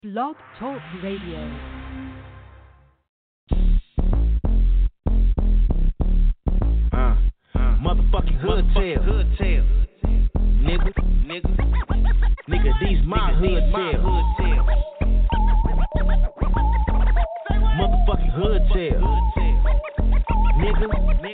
Blog Talk Radio. Motherfucking hood tail. Nigga, these my hood tail. Motherfucking hood tail. Nigga.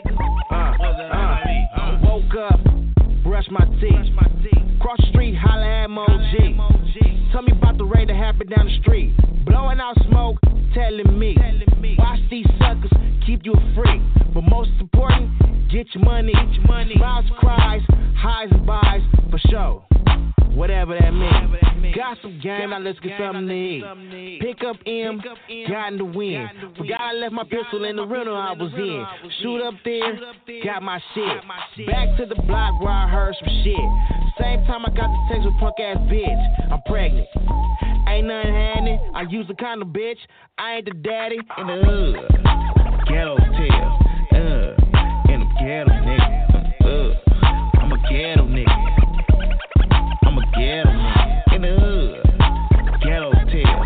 Woke up, brush my teeth. Cross the street, holla at Mo G. Tell me about the raid that happened down the street. Blowing out smoke, telling me. Watch these suckers, keep you a freak. But most important, get your money. Smiles, cries, highs and buys, for sure. Whatever that means. Got some game, now let's get something to eat. Pick up M, got in the wind. Forgot I left my pistol in the rental I was in. Shoot up there, got my shit. Back to the block where I heard some shit. Same time I got the text with punk ass bitch. I'm pregnant. Ain't nothing happening. I use a condom, bitch. I ain't the daddy in the hood. Ghetto tail. In the ghetto, nigga. I'm a ghetto nigga. I'm a ghetto nigga. In the hood. Ghetto tail.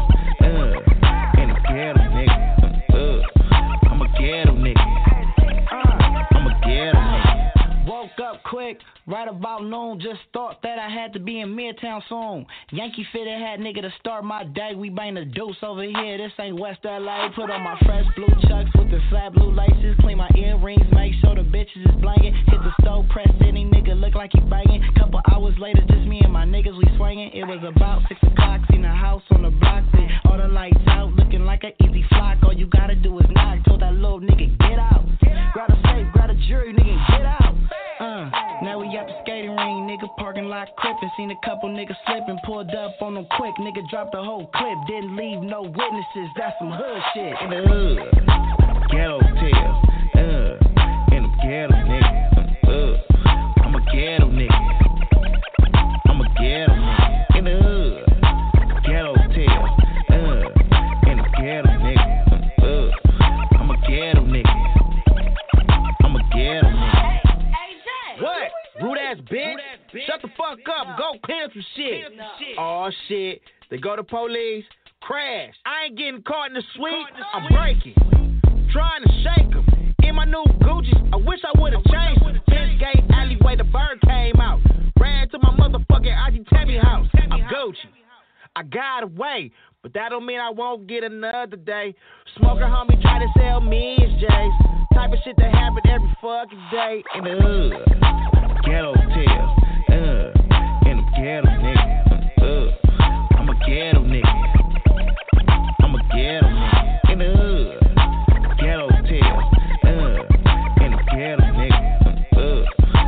In the ghetto, nigga. I'm a ghetto nigga. I'm a ghetto nigga. Woke up quick, right about noon. Just thought that I had to be in Midtown soon. Yankee fitted hat nigga to start my day. We bang the deuce over here. This ain't West LA. Put on my fresh blue chucks with the flat blue laces. Clean my earrings, make sure the bitches is blanking. Hit the stove, press any nigga look like he banging. Couple hours later, just me and my niggas we swinging. It was about 6 o'clock. Seen a house on the block with all the lights out, looking like an easy flock. All you gotta do is knock. Told that little nigga get out. Grab a safe, grab a jury, nigga get out. Now we at the skating ring, nigga parking lot crippin'. Seen a couple niggas slippin', pulled up on them quick. Nigga dropped the whole clip, didn't leave no witnesses. That's some hood shit. In the hood, ghetto tail. In the ghetto, nigga. I'm a ghetto nigga. I'm a ghetto nigga. In the hood, ghetto tail. In the ghetto, nigga. I'm a ghetto nigga. I'm a ghetto nigga. What? Rude ass bitch. Shut the fuck up. Go clear some shit. Oh shit. They go to police. Crash. I ain't getting caught in the sweep. I'm breaking. Trying to shake them. In my new Gucci. I wish I would've changed them. Fifth gate alleyway. The bird came out. Ran to my motherfucking Auntie Tammy house. I'm Gucci. I got away. But that don't mean I won't get another day. Smoker homie try to sell me his J's. Type of shit that happen every fucking day. In the hood, ghetto tail. In the ghetto, nigga. I'm a ghetto nigga. I'm a ghetto nigga. In the hood, ghetto tail. In the ghetto, nigga.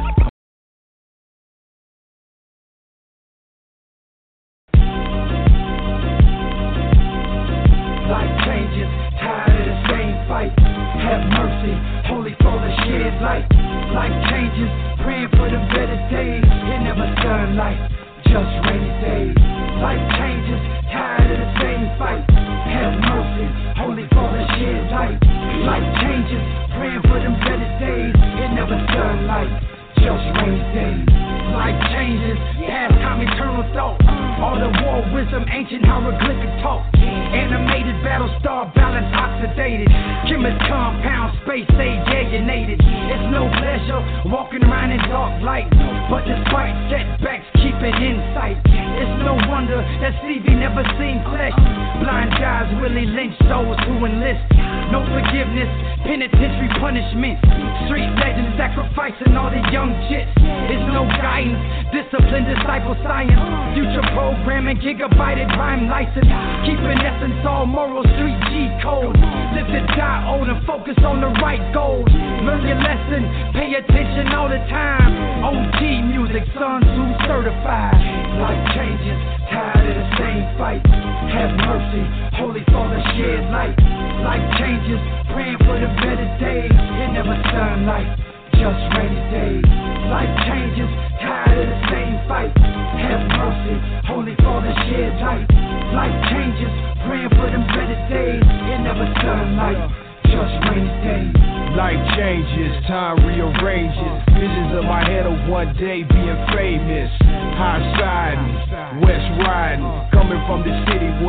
Life changes, tired of the same fight. Have mercy, holy father shed light. Life changes, praying for the better days. It never sunlight, just rainy days. Life changes, tired of the same fight. Have mercy, holy father shed light. Life changes, praying for them better days. It never sunlight, just rainy days. Life changes, past time, eternal thought. All the war wisdom, ancient hieroglyphic talk. Animated battle star balance oxidated. Chemist compound, space age alienated. It's no pleasure walking around in dark light, but despite setbacks, keep it in sight. It's no wonder that Stevie never seen flesh. Blind guys really lynch those who enlist. No forgiveness, penitentiary punishment. Street legends sacrificing all the young chits. It's no guidance, discipline, disciple science. Future programming, gigabyted rhyme license. Keeping essence all moral street G code. Live to die old and focus on the right goals. Learn your lesson, pay attention all the time. OG music, Sun Tzu certified. Life changes, tired of the same fight. Have mercy, holy father shed light. Life changes, praying for the better days. It never sunlight, just rainy days. Life changes, tired of the same fight. Have mercy, holy father shed light. Life changes, praying for them better days. It never sunlight, just rainy days. Life changes, time rearranges. Visions in my head of one day being famous. High siding, west riding, coming from the city where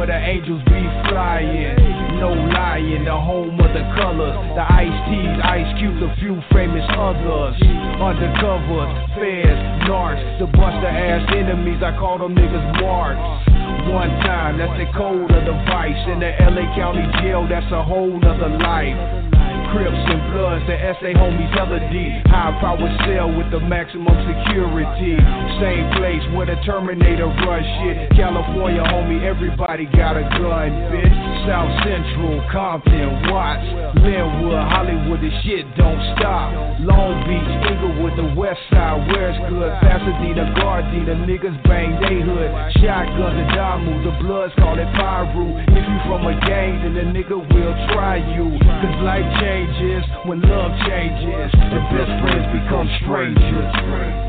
where the angels be flying. No lying, the home of the colors. The Ice-T's, Ice Cube, a few famous others. Undercovers, feds, narcs, the buster ass enemies, I call them niggas marks. One time, that's the code of the vice. In the LA County jail, that's a whole nother life. Crips and Bloods, the SA homies hella deep. High power cell with the maximum security. Same place where the Terminator rush shit. California homie, everybody got a gun, bitch. South Central, Compton, Watts, Linwood, Hollywood, the shit don't stop. Long Beach, Inglewood, the west side, where's good? Pasadena, Gardena, niggas bang they hood. Shotguns and Damu, the Bloods call it Pyru. If you from a gang, then the nigga will try you. Cause life changes when love changes, and best friends become strangers.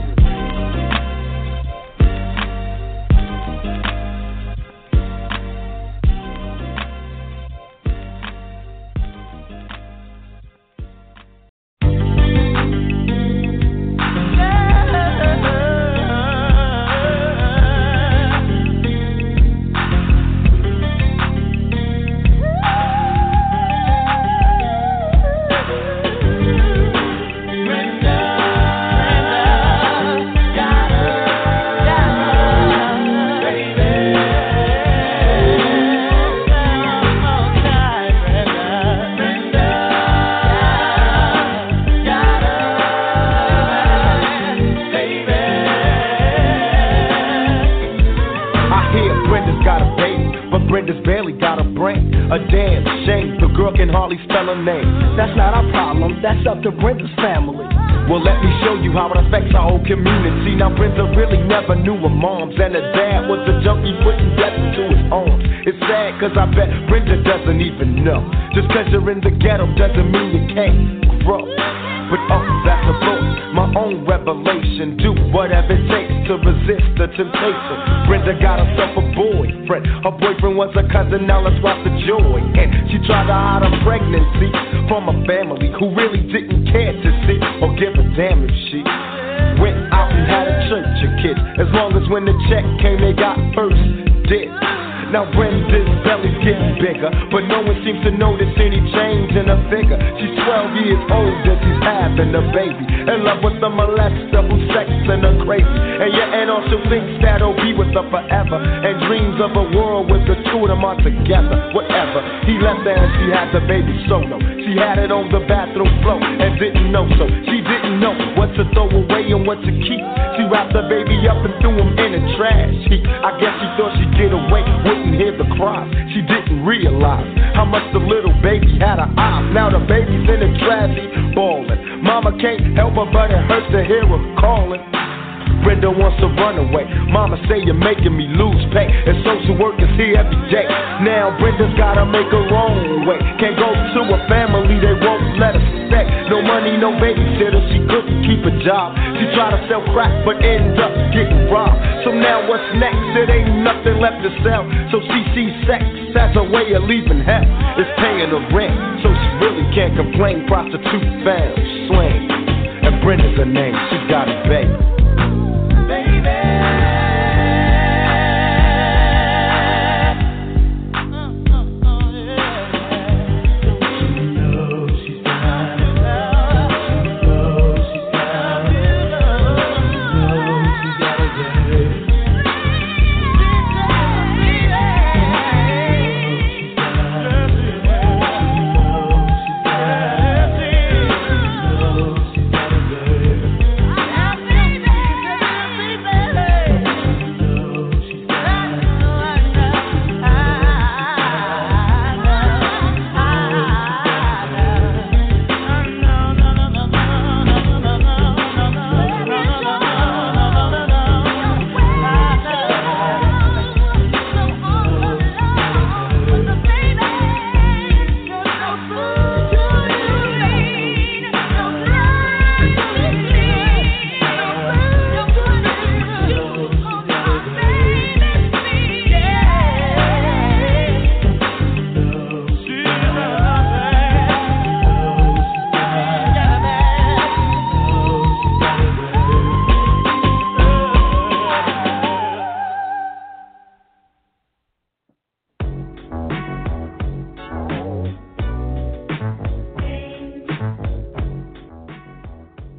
That's not our problem, that's up to Brenda's family. Well, let me show you how it affects our whole community. Now, Brenda really never knew her moms, and her dad was a junkie putting death into his arms. It's sad, cause I bet Brenda doesn't even know. Just cause you're in the ghetto doesn't mean you can't grow. But that's a thought, my own revelation. Do whatever it takes to resist the temptation. Brenda got herself a boyfriend. Her boyfriend was a cousin, now let's watch the joy. And she tried to hide her pregnancy from a family who really didn't care to see or give a damn if she went out and had a church of kids. As long as when the check came, they got first dibs. Now Brenda's belly's getting bigger, but no one seems to notice any change in her figure. She's 12 years old and she's having a baby, in love with a molester who's sexing her crazy. And your aunt also thinks that'll be with her forever, and dreams of a world with the two of them are together. Whatever, he left her and she had the baby solo. She had it on the bathroom floor and didn't know, so she didn't know what to throw away and what to keep. She wrapped the baby up and threw him in a trash heap. I guess she thought she'd get away, wouldn't hear the cries. She didn't realize how much the little baby had her eyes. Now the baby's in the trash heap, bawling. Mama can't help her, but it hurts to hear her calling. Brenda wants to run away. Mama say you're making me lose pay, and social work is here every day. Now Brenda's gotta make her own way. Can't go to a family, they won't let her stay. No money, no babysitter, she couldn't keep a job. She tried to sell crack, but ended up getting robbed. So now what's next? It ain't nothing left to sell. So she sees sex as a way of leaving hell. It's paying her rent, so she really can't complain. Prostitute found, slang, and Brenda's her name. She got a baby.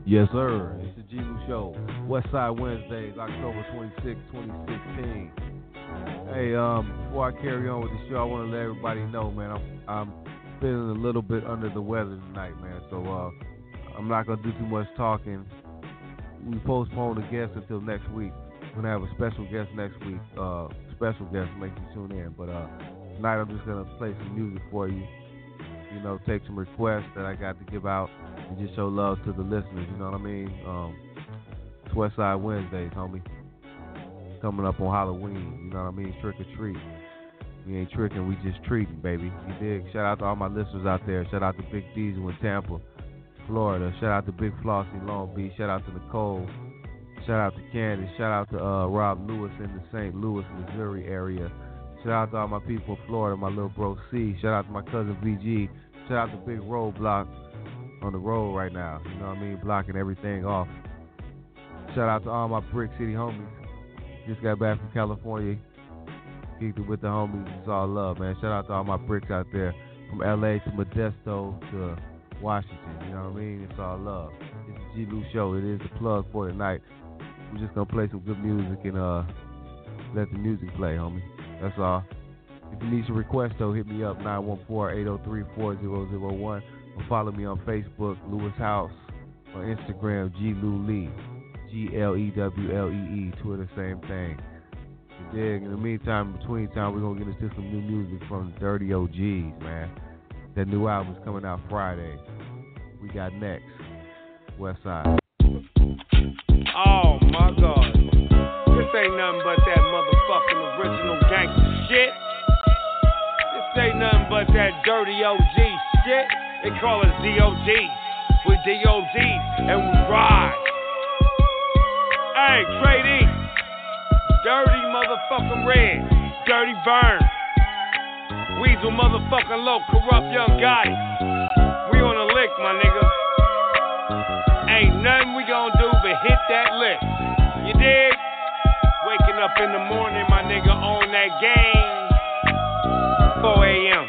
Yes, sir. It's the G. Lou Show. Westside Wednesdays, October 26, 2016. Hey, before I carry on with the show, I want to let everybody know, man, I'm feeling a little bit under the weather tonight, man. So I'm not gonna do too much talking. We postpone the guest until next week. We're gonna have a special guest next week. Special guest, make you tune in. But tonight I'm just gonna play some music for you. You know, take some requests that I got to give out and just show love to the listeners. You know what I mean? It's Westside Wednesdays, homie. Coming up on Halloween. You know what I mean? Trick or treat. We ain't tricking, we just treating, baby. You dig? Shout out to all my listeners out there. Shout out to Big Diesel in Tampa, Florida. Shout out to Big Flossy, Long Beach. Shout out to Nicole. Shout out to Candace. Shout out to Rob Lewis in the St. Louis, Missouri area. Shout out to all my people in Florida, my little bro C. Shout out to my cousin VG. Shout out to Big Roadblock on the road right now. You know what I mean? Blocking everything off. Shout out to all my Brick City homies. Just got back from California. Kicked it with the homies. It's all love, man. Shout out to all my bricks out there. From LA to Modesto to Washington. You know what I mean? It's all love. It's the G. Lou Show. It is the plug for tonight. We're just going to play some good music and let the music play, homie. That's all. If you need some requests, though, hit me up, 914-803-4001. Or follow me on Facebook, Lewis House. On Instagram, G. Lou Lee. GLEWLEE. Twitter, same thing. You dig? In the meantime, between time, we're going to get into some new music from the Dirty OGs, man. That new album's coming out Friday. We got next. Westside. Oh, my God. This ain't nothing but that motherfucking original gangster shit. This ain't nothing but that dirty OG shit. They call us DOGs. We're DOGs and we ride. Hey, Trade East. Dirty motherfucking Red. Dirty Burn. Weasel motherfucking Low. Corrupt Young Gotti. We on a lick, my nigga. Ain't nothing we gonna do but hit that lick. You dig? Waking up in the morning, my nigga, on that game. 4 a.m.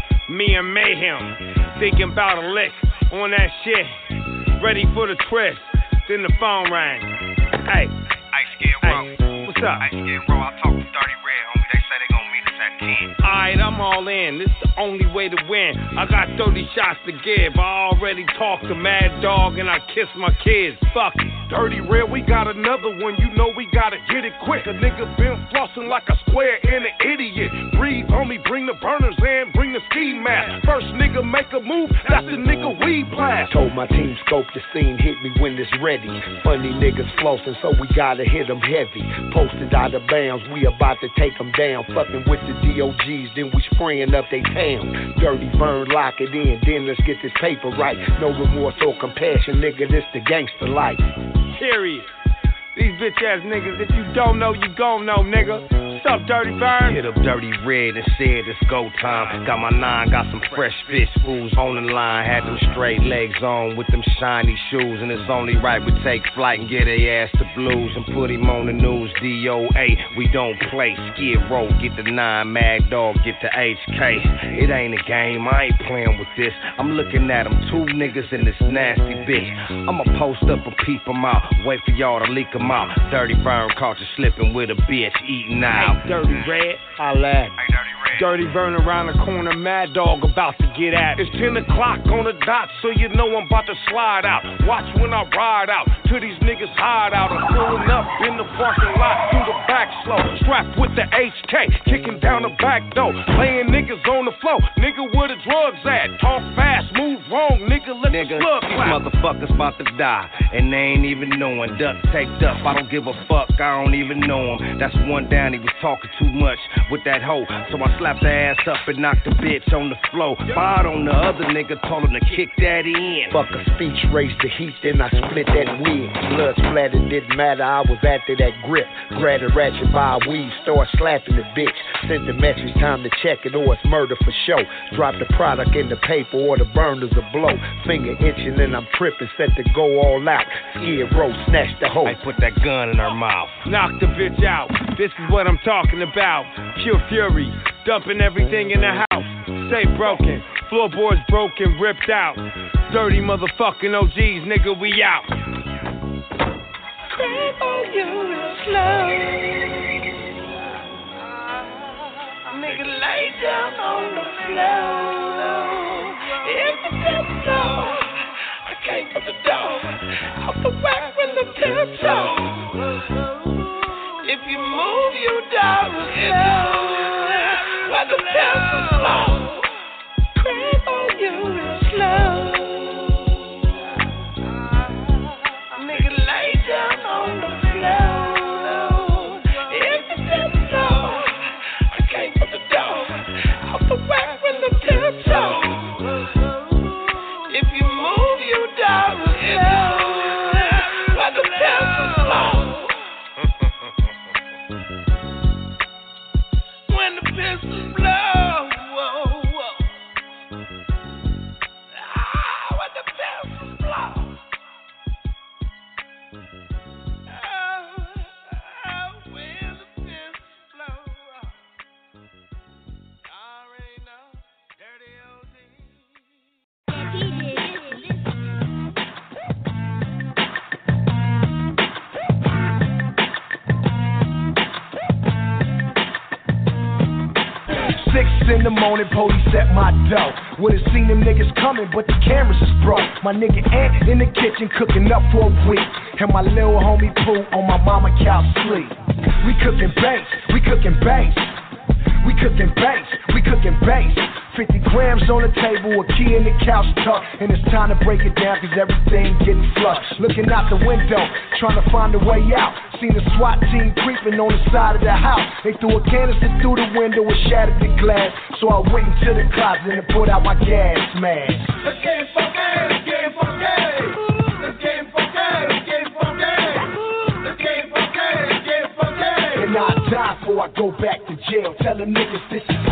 Me and Mayhem. Thinking about a lick on that shit. Ready for the twist. Then the phone rang. Hey. Ice Skin Row. What's up? Ice Skin Row. I talked to 30 Red, homie. They say they gon' meet us at 10. Alright, I'm all in. This the only way to win. I got 30 shots to give. I already talked to Mad Dog and I kissed my kids. Fuck it. Dirty Red, we got another one. You know we gotta get it quick. A nigga been flossing like a square and an idiot. Breathe, homie, bring the burners in, bring the ski mask. First nigga make a move, that's the nigga we blast. Told my team scope the scene, hit me when it's ready. Funny niggas flossing, so we gotta hit them heavy. Posted out of bounds, we about to take them down. Fucking with the DOGs, then we spraying up they town. Dirty Burn, lock it in, then let's get this paper right. No remorse or compassion, nigga, this the gangster life. Period. These bitch ass niggas, if you don't know, you gon' know, nigga. What's up, Dirty Burn? Hit up Dirty Red and said it's go time. Got my 9, got some fresh fish fools on the line. Had them straight legs on with them shiny shoes. And it's only right we take flight and get their ass to Blues and put him on the news. DOA, we don't play. Skid Row, get the 9, Mad Dog, get the HK. It ain't a game, I ain't playing with this. I'm looking at them 2 niggas in this nasty bitch. I'ma post up and peep them out. Wait for y'all to leak them out. Dirty Burn caught you slipping with a bitch eating out. Hey, Dirty Red, holla at me. Hey, Dirty Red. Dirty Burn around the corner, Mad Dog about to get at it. It's 10 o'clock on the dot, so you know I'm about to slide out. Watch when I ride out to these niggas hide out. I'm pulling up in the parking lot through the back slow. Strapped with the HK, kicking down the back door. Laying niggas on the floor. Nigga, where the drugs at? Talk fast, move wrong, nigga, let nigga, the slug these clap. motherfuckers about to die, and they ain't even knowing. Duck taped up, I don't give a fuck, I don't even know him. That's one down, he was talking too much with that hoe. So I slapped the ass up and knocked the bitch on the floor. Fired on the other nigga, told him to kick that in. Fuck a speech, raised the heat, then I split that wig. Blood splattered, didn't matter, I was after that grip. Grabbed a ratchet by a weave, start slapping the bitch. Sent the message, time to check it or it's murder for show. Drop the product in the paper or the burners a blow. Finger itching and I'm tripping, set to go all out. Skid Row, snatch the hoe. I put that gun in her mouth. Knock the bitch out. This is what I'm talking about. Pure fury, dumping everything in the house. Stay broken, floorboards broken, ripped out. Dirty motherfucking OGs, nigga, we out. creep on you real slow. Nigga, lay down on the floor. If you feel slow, I can't put the door off the whack with the tiptoe. If you move, you down slow. Let the pencil slow. Creep on you real slow. Nigga, lay down on the floor. If you feel slow, I can't put the door off the whack with the tiptoe. If you move, you down slow. Let the pencil slow. When the pistols blow, whoa, whoa. When the pistols blow. When the pistols blow. Already know, dirty OD. 6 in the morning, police at my door. Would've seen them niggas coming, but the cameras is broke. My nigga Ant in the kitchen cooking up for a week. And my little homie Pooh on my mama couch sleep. We cooking bass, we cooking bass. We cooking bass, we cooking bass. 50 grams on the table, a key in the couch tuck. And it's time to break it down cause everything getting flushed. Looking out the window, trying to find a way out. Seen a SWAT team creeping on the side of the house. They threw a canister through the window and shattered the glass. So I went into the closet and put out my gas mask. Let's get funky, let's get funky. Let's get funky, let's get funky. Let's get funky, let's get funky. And I die before I go back to jail. Tell them niggas this is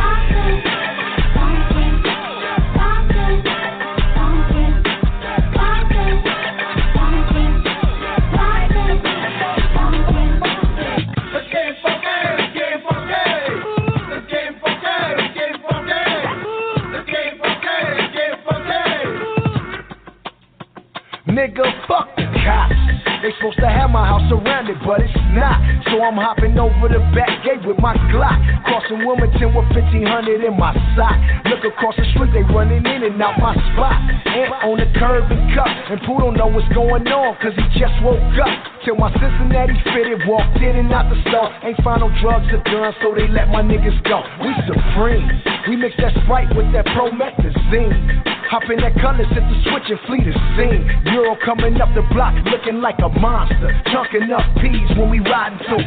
nigga, fuck the cops. They supposed to have my house surrounded, but it's not. So I'm hopping over the back gate with my Glock. Crossing Wilmington with 1500 in my sock. Look across the street, they running in and out my spot. Ant on the curb and cup. And Pooh don't know what's going on, cause he just woke up. Till my Cincinnati fitted, walked in and out the store. Ain't find no drugs or guns, so they let my niggas go. We supreme. We mix that Sprite with that promethazine. Hop in that color, hit the switch and flee the scene. Euro coming up the block looking like a monster. Chunking up peas when we riding through.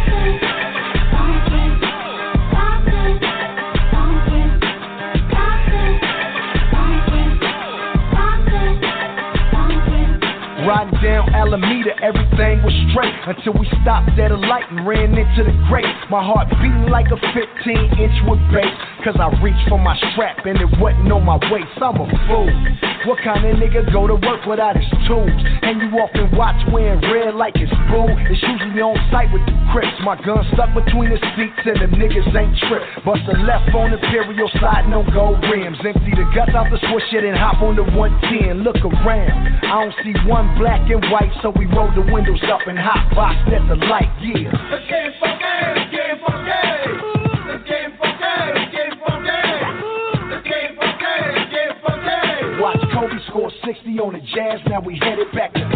Riding down Alameda, everything was straight until we stopped at a light and ran into the grate. My heart beating like a 15-inch with bass, cause I reached for my strap and it wasn't on my waist. I'm a fool. What kind of nigga go to work without his tools? And you often watch wearing red like it's blue. It's usually on sight with the Crips. My gun stuck between the seats and them niggas ain't tripped. Bust a left on Imperial, sliding on gold rims. Empty the guts out the switch shit and hop on the 110. Look around, I don't see one black and white, so we rolled the windows up and hotboxed at the light, yeah. Let's get funky, let's get funky. Let's get funky, let's get funky. Let's get funky, let's get funky. Watch Kobe score 60 on the Jazz, now we headed back to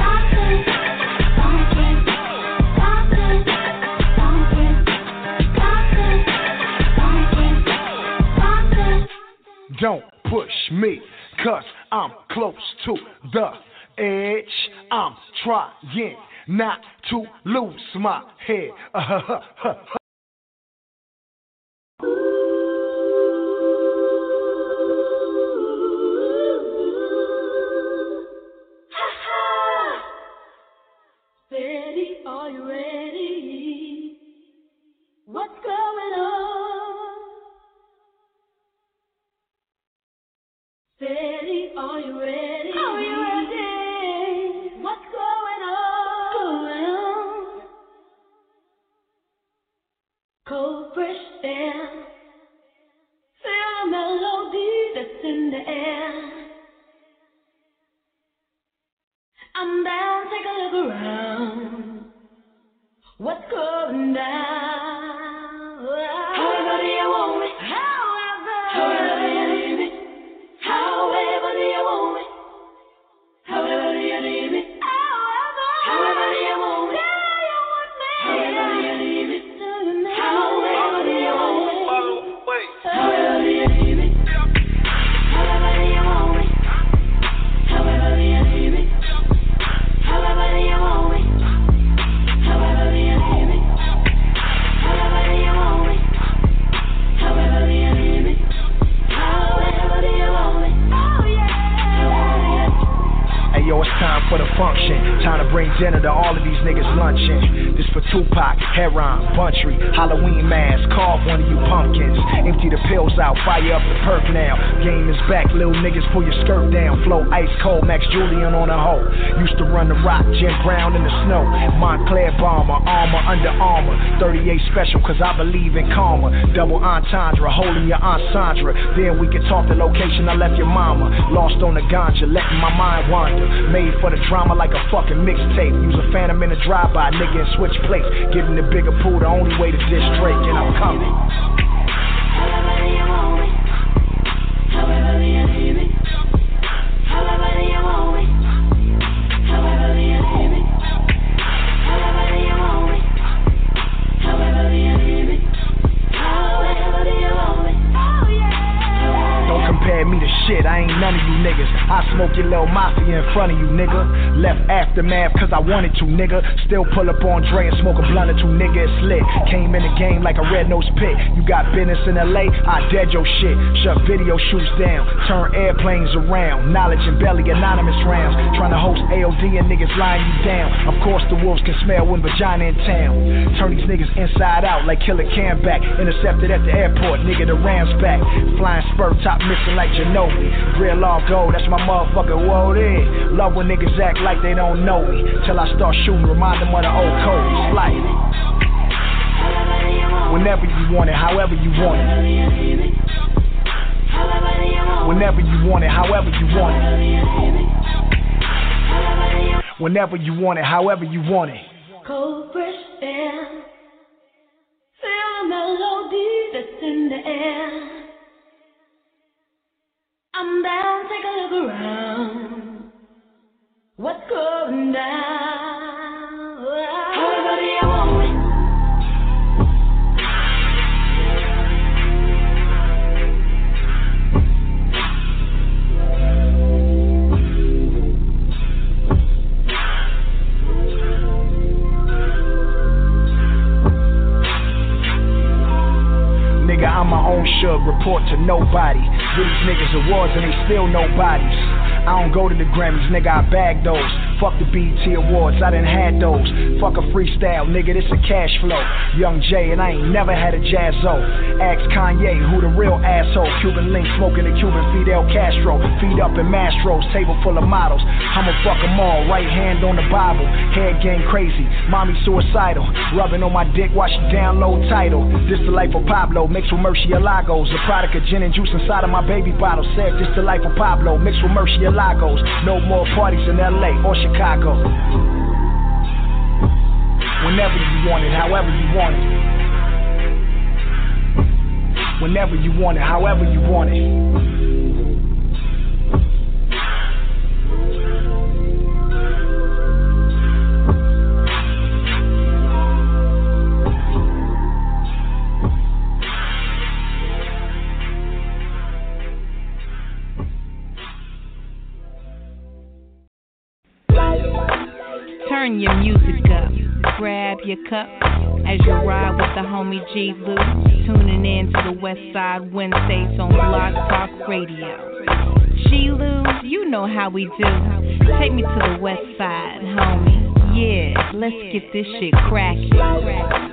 Don't push me, cause I'm close to the edge. I'm trying not to lose my head. Ready, are you ready? What's going on? Ready, are you ready? Are you ready? What's going on? Cold, fresh air. Feel the melody that's in the air. I'm down, take a look around. going down. However do you want me? However do you need me? However do you want me? However do you need me? However do you want me? However do you need me? However do you want me? However do you need me? However do you want me? However do you need me? However do you want me? However do you need me? However do you want me? However do you need me? However do you want me? Oh yeah. Hey yo, it's time for the function. Time to bring dinner to all of these niggas luncheon. This for Tupac, Heron, Buntry, Halloween mask. Carve one of you pumpkins. Empty the pills out, fire up the perk now. Game is back, little niggas, pull your skirt down. Flow ice cold, Max Julian on a hoe. Used to run the rock, Jim Brown in the snow. Montclair bomber, armor, Under Armour. 38 special, cause I believe in karma. Double entendre, holding your Aunt Sandra. Then we can talk the location I left your mama. Lost on the ganja, letting my mind wander. Made for the drama like a fucking mixtape. Use a phantom in a drive-by, nigga, and switch plates. Giving the bigger pool the only way to diss Drake, and I'm coming. However do you want me? However do you need me? However do you want me? However do you need me? However do you want me? However do you need me? However do you want me? Oh yeah. Don't compare me to shit, I ain't none of you niggas. I smoke your little mafia in front of you, nigga. Left aftermath cause I wanted to, nigga. Still pull up on Dre and smoke a blunt or two, nigga, it's lit. Came in the game like a red-nosed pit. You got business in LA, I dead your shit. Shut video shoots down, turn airplanes around. Knowledge and belly, anonymous rounds. Trying to host AOD and niggas lying you down. Of course the wolves can smell when vagina in town. Turn these niggas inside out like Killer Cam back. Intercepted at the airport, nigga, the Rams back. Flying spur, top missing like Ginobili. Real all gold, that's my motherfucker, whoa there. Love when niggas act like they don't know me. Till I start shooting, remind them of the old code. It's like whenever you want it, however you want it. Whenever you want it, however you want it. Whenever you want it, however you want it. Cold fresh air, feel the melody that's in the air. I'm down, take a look around. What's going down? However do you want me? Nigga, I'm my own shug, report to nobody. Give these niggas awards and they still nobodies. I don't go to the Grammys, nigga, I bag those. Fuck the BET Awards, I done had those. Fuck a freestyle, nigga, this a cash flow. Young Jay, and I ain't never had a jazzo. Ask Kanye, who the real asshole. Cuban link, smoking the Cuban Fidel Castro. Feet up in Mastros, table full of models. I'ma fuck them all, right hand on the Bible. Head game crazy, mommy suicidal. Rubbing on my dick while she download title. This the life of Pablo, mixed with Murcielagos. The product of gin and juice inside of my baby bottle. Said this the life of Pablo, mixed with Murcielagos. No more parties in LA or Chicago. Whenever you want it, however you want it. Whenever you want it, however you want it. Turn your music up, grab your cup as you ride with the homie G Lou. Tuning in to the West Side Wednesdays on Blog Talk Radio. G Lou, you know how we do. Take me to the West Side, homie. Yeah, let's get this shit crackin'.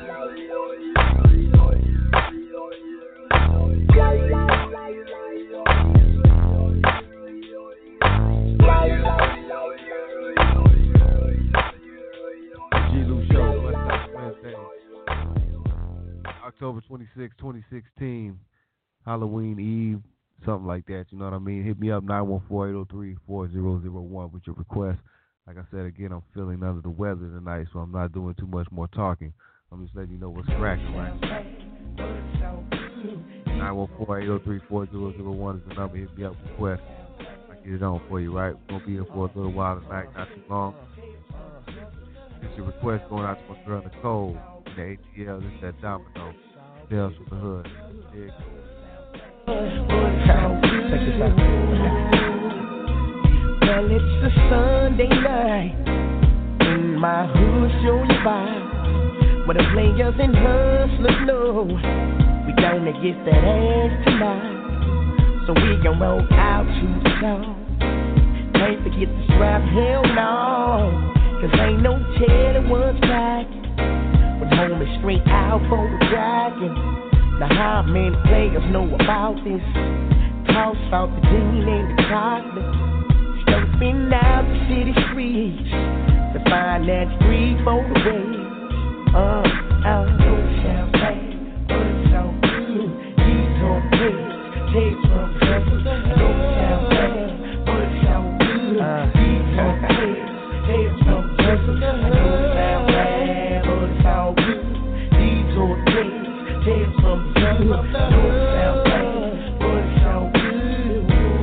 October 26, 2016, Halloween Eve, something like that, you know what I mean? Hit me up, 914-803-4001 with your request. Like I said, again, I'm feeling under the weather tonight, so I'm not doing too much more talking. I'm just letting you know what's cracking, right? 914-803-4001 is the number. Hit me up with questions. I get it on for you, right? We're going to be here for a little while tonight, not too long. It's your request going out to my girl Nicole in the ATL. This is that Domino. Tales from the Hood. Yeah. Check this out. Well, it's a Sunday night in my hood, show you vibe. Where the players and hustlers know we gonna get that ass tonight. So we gon' roll out to the song. Can't forget the strap, hell no. Cause ain't no telling what's back. But home is straight out for the dragon. Now how many players know about this? Toss out the green and the chocolate. Scoping out the city streets to find that street for the way. No champagne, but it's so good. These on pigs, takes from the hustle. No champagne, but it's so good. These on pigs, takes from the hustle. No champagne, but it's so good. These on pigs, takes from the hustle. No champagne, but it's so good.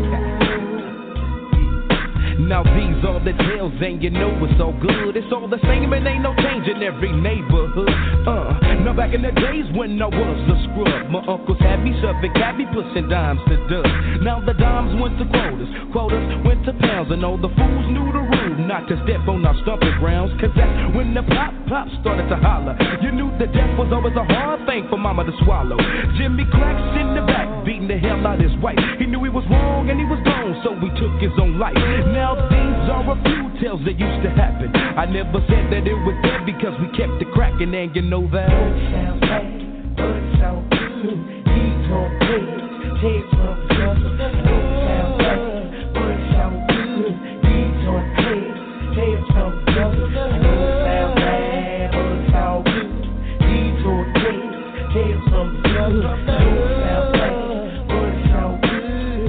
Now these are the tales and you know it's all good. It's all the same and ain't no change in every neighborhood. Now back in the days when I was a scrub, my uncles had me shoving cabbie, pushing dimes to dust. Now the dimes went to quotas, quotas went to pounds, and all the fools knew the rule not to step on our stomping grounds. Cause that's when the pop started to holler. You knew that death was always a hard thing for mama to swallow. Jimmy Cracks in the back, beating the hell out his wife. He knew he was wrong and he was gone, so he took his own life. Now these are a few tales that used to happen. I never said that it was dead because we kept it cracking, and you know that. Champagne, but it's so good. These on pigs, takes from the hustle. No champagne, but it's so good. These on pigs, takes from the hustle. No champagne, but it's so good. These on pigs, takes from the hustle. No champagne, but it's so good.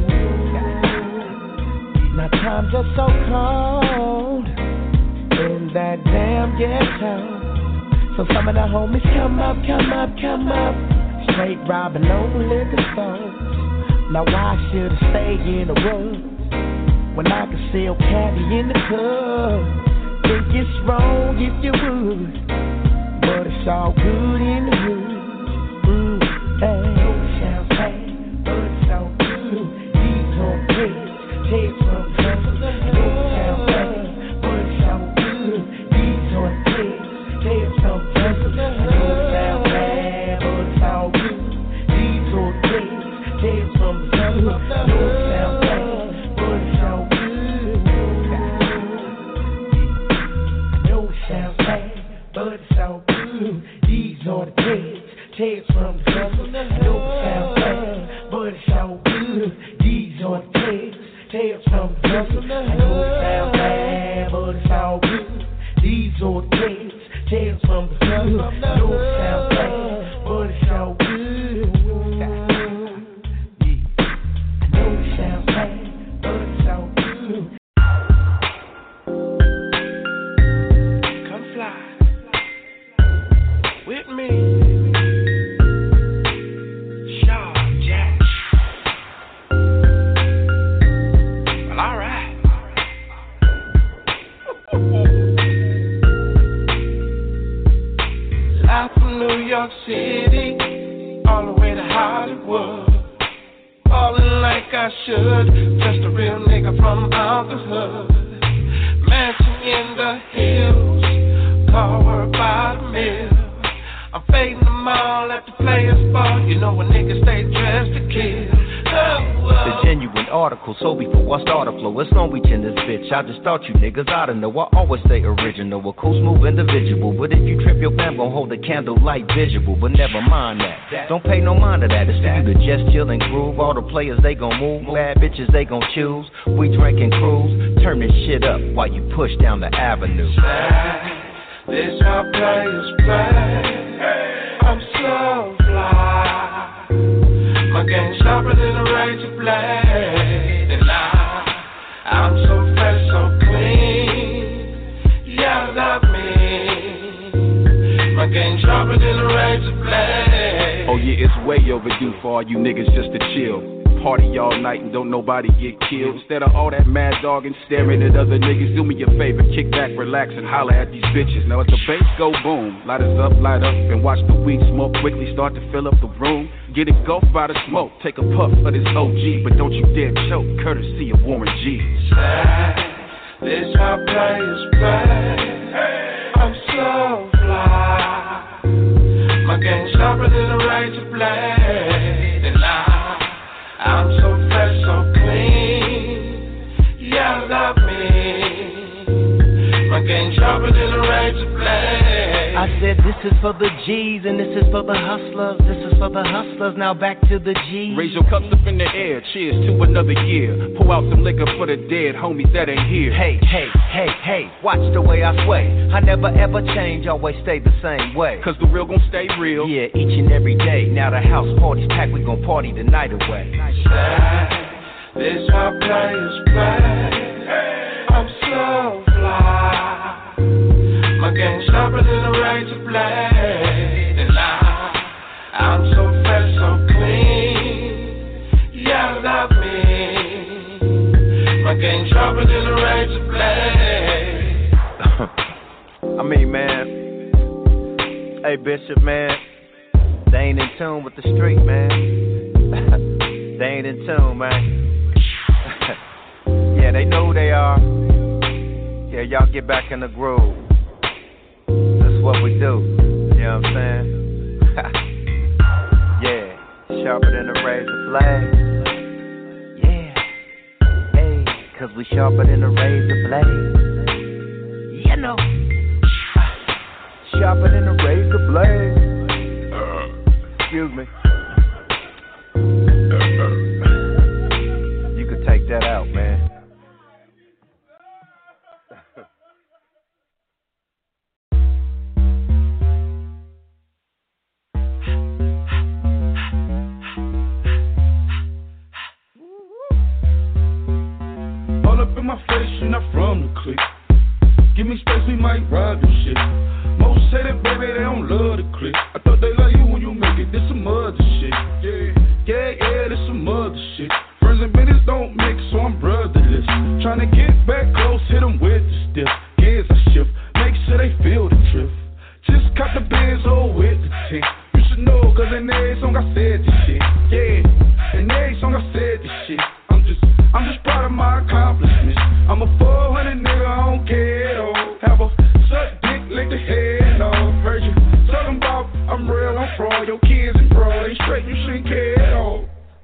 Now times are so cold in that damn ghetto. So some of the homies come up. Straight robbing old liquor stores. Now why should I stay in the road when I can sell caddy in the club? Think it's wrong if you would, but it's all good in the hood. No champagne, but it's all good. These on pigs, takes from the hustle. No champagne, but it's all good. These on pigs. Takes from the hustle. No champagne, but it's all good. These on pigs, takes from the hustle. No champagne, but it's all good. No champagne, but it's all good. These are the pigs, takes from the hustle. No champagne, but it's all good. These are the pigs, takes from the hustle. No champagne, but it's all good. These are the pigs. Tales from the hood, no champagne, but it's all good. No champagne, but it's all good. Come fly with me, Shaw Jack. Well, all right. Out from New York City, all the way to Hollywood. Ballin' like I should, just a real nigga from out the hood. Mansion in the hills, car work by the mill. I'm fading them all at the Players Bar. You know a nigga stay dressed to kill. The genuine article, so before I start a flow, it's Long Beach in this bitch. I just thought you niggas oughta know. I always stay original, a cool, smooth individual. But if you trip, your fam gon' hold the candle light visual. But never mind that, don't pay no mind to that. It's for you to just chill and groove. All the players, they gon' move. Bad bitches, they gon' choose. We drink and cruise. Turn this shit up while you push down the avenue. This how players play. I'm so fly. My game sharper than a razor blade. And I'm so fresh, so clean. Yeah, love me. My game sharper do for all you niggas just to chill. Party all night and don't nobody get killed. Instead of all that mad dog and staring at other niggas, do me a favor, kick back, relax, and holler at these bitches. Now as the bass go boom, light us up, and watch the weed smoke quickly start to fill up the room. Get engulfed by the smoke, take a puff of this OG, but don't you dare choke, courtesy of Warren G. This how players play. I'm so fly. My game sharper than the right to play. And I'm so fresh, so clean. Yeah, love me. My game sharper than the right to play. I said this is for the G's and this is for the hustlers. This is for the hustlers, now back to the G's. Raise your cups up in the air, cheers to another year. Pour out some liquor for the dead homies that ain't here. Hey, hey, hey, hey, watch the way I sway. I never ever change, always stay the same way. Cause the real gon' stay real. Yeah, each and every day. Now the house party's packed, we gon' party the night away. This how players play. I'm so fly. My game sharper than the right to play. And I'm so fresh, so clean. Yeah, love me. My game sharper than the right to play. I mean, man. Hey, Bishop, man. They ain't in tune with the street, man. They ain't in tune, man. Yeah, they know who they are. Yeah, y'all get back in the groove. That's what we do. You know what I'm saying? Yeah, sharper than a razor blade. Yeah, hey, cause we sharper than a razor blade. You know, sharper than a razor blade. Excuse me. You could take that out, man. All up in my face, you're not from the clique. Give me space, we might rob your shit. Most say that, baby, they don't love the clique. I thought they love you when you make it, this some other shit. Yeah, this some other shit. Friends and business don't mix, so I'm brotherless. Tryna get back close, hit them with the stiff. Gears I shift, make sure they feel the drift. Just caught the Benzo with the tint. You should know, cause in every song I said this shit. Yeah, in every song I said this shit. I'm just proud of my accomplishments. I'm a 400 nigga, I don't care though. Have a suck dick, lick the head off. Heard you talking about I'm real, I'm fraud. Your kids and bro, they straight, you shouldn't care at all.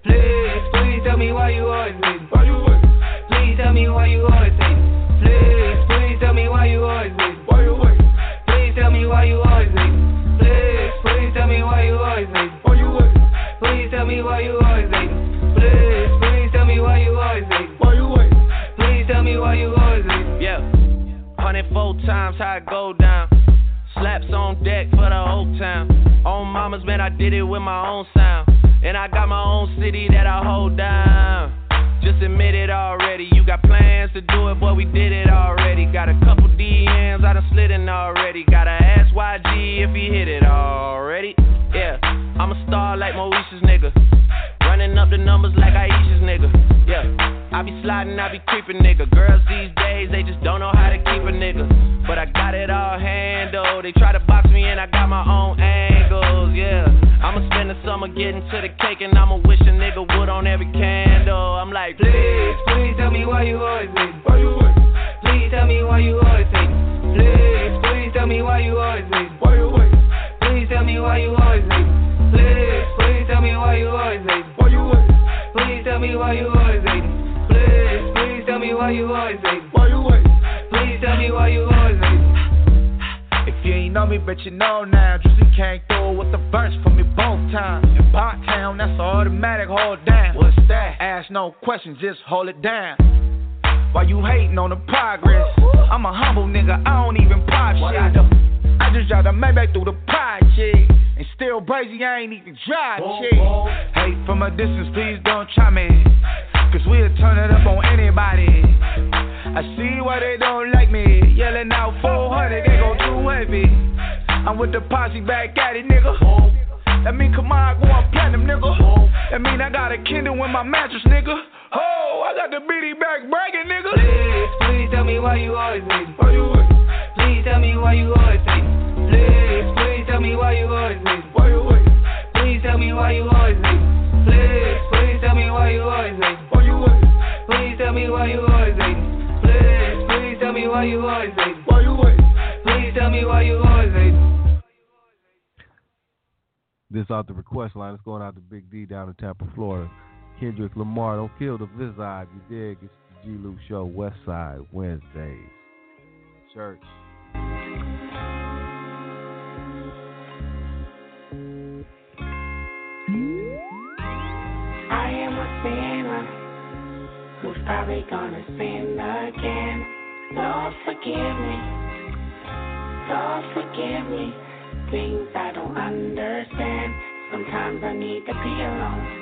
Please tell me why you always waiting. Why you waiting? Please tell me why you always waiting. Please tell me why you always waiting. Why you waiting? Please tell me why you always waiting. Please tell me why you always waiting. Why you waiting? Please tell me why you always waiting. Please tell me why you always waiting. Why you waiting? Please tell me why you always waiting. Yeah, 104 times how it go down. Slaps on deck for the whole town. On mamas, man, I did it with my own sound. And I got my own city that I hold down. Just admit it already. You got plans to do it, boy, we did it already. Got a couple DMs, I done slid in already. Gotta ask YG if he hit it already. Yeah, I'm a star like Moesha's nigga. Running up the numbers like Aisha's nigga. Yeah, I be sliding, I be creeping nigga. Girls these days, they just don't know how to keep a nigga. But I got it all handled. They try to box me in, I got my own angles. Yeah, I'ma spend the summer getting to the cake, and I'ma wish a nigga would on every candle. I'm like, please tell me why you always waiting. Why you waiting? Please tell me why you always waiting. Please tell me why you always waiting. Why you waiting? Please tell me why you always waiting. Please tell me why you always waiting. Why you waiting? Please tell me why you always waiting. Please tell me why you always waiting. Why you waiting? Please tell me why you always waiting. If you ain't know me, but you know now. Juicy came through with the verse for me both times. In Bot Town, that's automatic, hold down. What's that? Ask no questions, just hold it down. Why you hating on the progress? I'm a humble nigga, I don't even pop shit. I just drive the Maybach through the project. And still brazy, I ain't even drive shit. Hey, from a distance, please don't try me. Cause we'll turn it up on anybody. I see why they don't like me. Yelling out 400, they go too heavy. I'm with the posse back at it, nigga. That mean Kamai going platinum, nigga. That mean I got a Kindle in my mattress, nigga. Oh, I got the BD back bragging, nigga. Please tell me why you always hating. Why you hating? Please tell me why you always hating. Please tell me why you always hating. Why you hating? Please tell me why you always hating. Please tell me why you always hating. Why you hating? Please tell me why you always hating. Please tell me why you always hating. Why you hating? Please tell me why you always hating. This out the request line. It's going out to Big D down in Tampa, Florida. Kendrick Lamar, don't kill the vibe. You dig? It's the G Luke Show, West Side Wednesdays. Church. I am a sinner who's probably gonna sin again. Lord, forgive me. Lord, forgive me. Things I don't understand. Sometimes I need to be alone.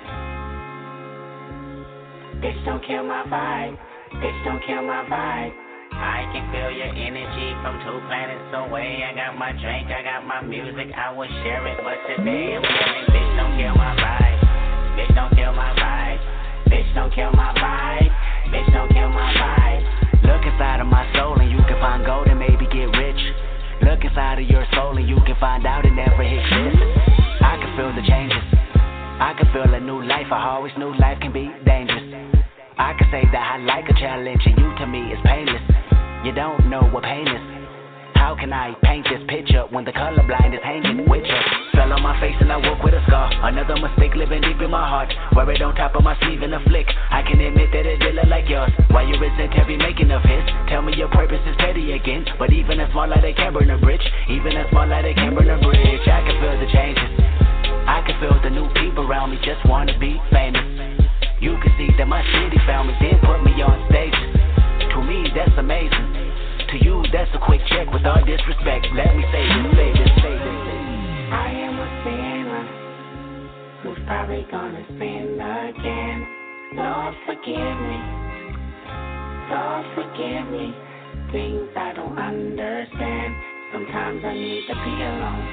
Bitch, don't kill my vibe. Bitch, don't kill my vibe. I can feel your energy from 2 planets away. I got my drink, I got my music, I will share it. But today I'm feeling, bitch, don't kill my vibe. Bitch, don't kill my vibe. Bitch, don't kill my vibe. Bitch, don't kill my vibe. Look inside of my soul and you can find gold and maybe get rich. Look inside of your soul and you can find out it never exists. I can feel the changes. I can feel a new life. I always knew life can be dangerous. I can say that I like a challenge and you to me is painless. You don't know what pain is. How can I paint this picture when the colorblind is hanging with you? Fell on my face and I woke with a scar. Another mistake living deep in my heart. Wear it on top of my sleeve in a flick. I can admit that it did look like yours. Why you resent every making of his? Tell me your purpose is petty again. But even a small light they can burn a bridge. Even a small light they can burn a bridge. I can feel the changes. I can feel the new people around me just wanna be famous. You can see that my city found me, then put me on stages. To me, that's amazing. To you, that's a quick check with all disrespect. Let me say this. I am a sinner who's probably gonna sin again. Lord, forgive me. Lord, forgive me. Things I don't understand. Sometimes I need to be alone.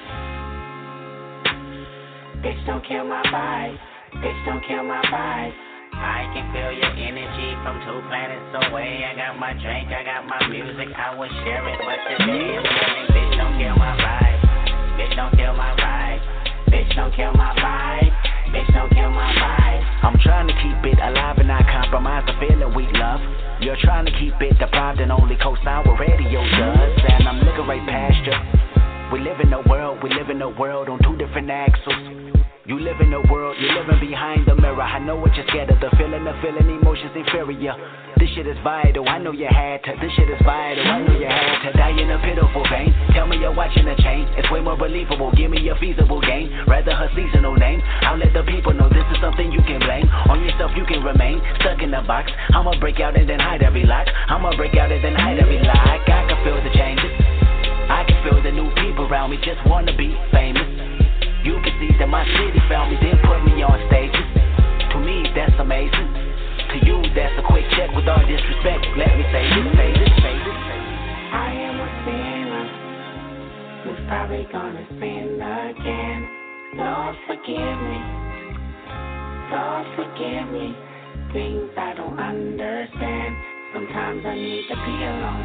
Bitch, don't kill my vibe. Bitch, don't kill my vibe. I can feel your energy from 2 planets away. I got my drink, I got my music, I will share it. But today I'm feeling, bitch, don't kill my vibe. Bitch, don't kill my vibe. Bitch, don't kill my vibe. Bitch, don't kill my vibe. I'm trying to keep it alive and not compromise the feeling we love. You're trying to keep it deprived and only co-sign what radio does. And I'm looking right past you. We live in a world on 2 different axles. You live in a world, you're living behind the mirror. I know what you're scared of, the feeling emotions inferior. This shit is vital, I know you had to. This shit is vital, I know you had to die in a pitiful vein. Tell me you're watching a chain, it's way more believable. Give me a feasible game, rather her seasonal name. I'll let the people know this is something you can blame. On yourself you can remain stuck in the box. I'ma break out and then hide every lock. I'ma break out and then hide every lock. I can feel the changes. I can feel the new people around me just wanna be famous. You can see that my city found me, then put me on stages. To me, that's amazing. To you, that's a quick check with all disrespect. Let me say this. I am a sinner who's probably gonna sin again. Lord, forgive me. Lord, forgive me. Things I don't understand. Sometimes I need to be alone.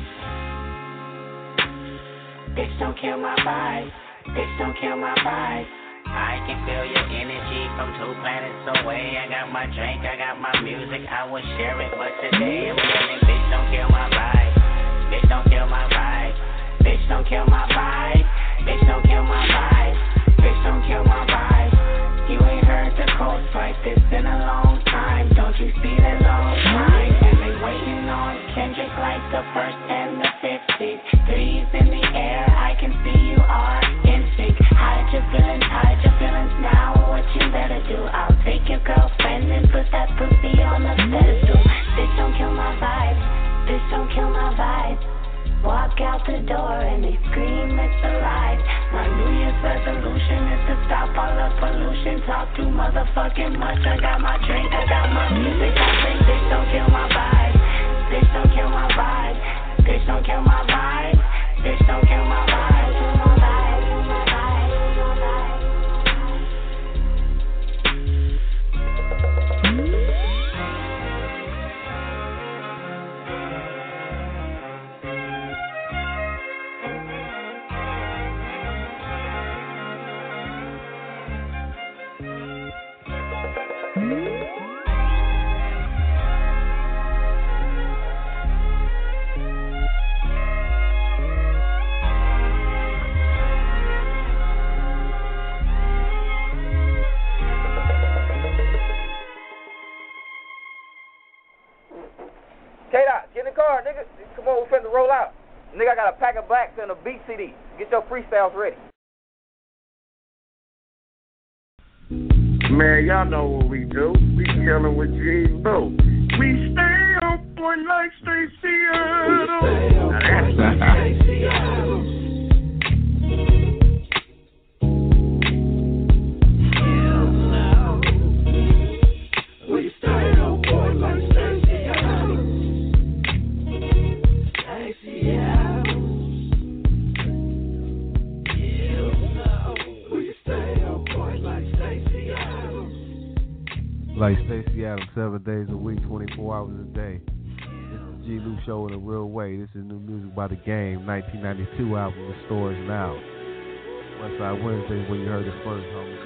Bitch, don't kill my vibe. Bitch, don't kill my vibe. I can feel your energy from 2 planets away. I got my drink, I got my music, I will share it. But today I'm feeling, bitch, don't kill my vibe. Bitch, don't kill my vibe. Bitch, don't kill my vibe. Bitch, don't kill my vibe. Bitch, don't kill my vibe. You ain't heard the coast like this in a long time. Don't you see the long time? And they waiting on Kendrick like the first and the 50s. 3s in the air, I can see you are in sync. Hide your feelings now. What you better do? I'll take your girlfriend and put that pussy on the pedestal. Bitch, don't kill my vibe. Bitch, don't kill my vibe. Walk out the door and they scream it's alive. My New Year's resolution is to stop all the pollution. Talk too motherfucking much. I got my drink, I got my music. I sing, bitch, don't kill my vibe. Bitch, don't kill my vibe. Bitch, don't kill my vibe. Bitch, don't kill my vibe. car, nigga. Come on, we finna roll out. Nigga, I got a pack of blacks and a beat CD. Get your freestyles ready. Man, y'all know what we do. We chillin' with G. Lou. We stay on point like Stacey Adams. Stacey Adams. We stay on point like Stacey Adams. Stacey Adams. We stay on point like Stacey Adams. Like Stacey Adams, 7 days a week, 24 hours a day. This is G. Lou Show in a real way. This is new music by The Game, 1992 album in stores now. Westside Wednesday when you heard it first, homie.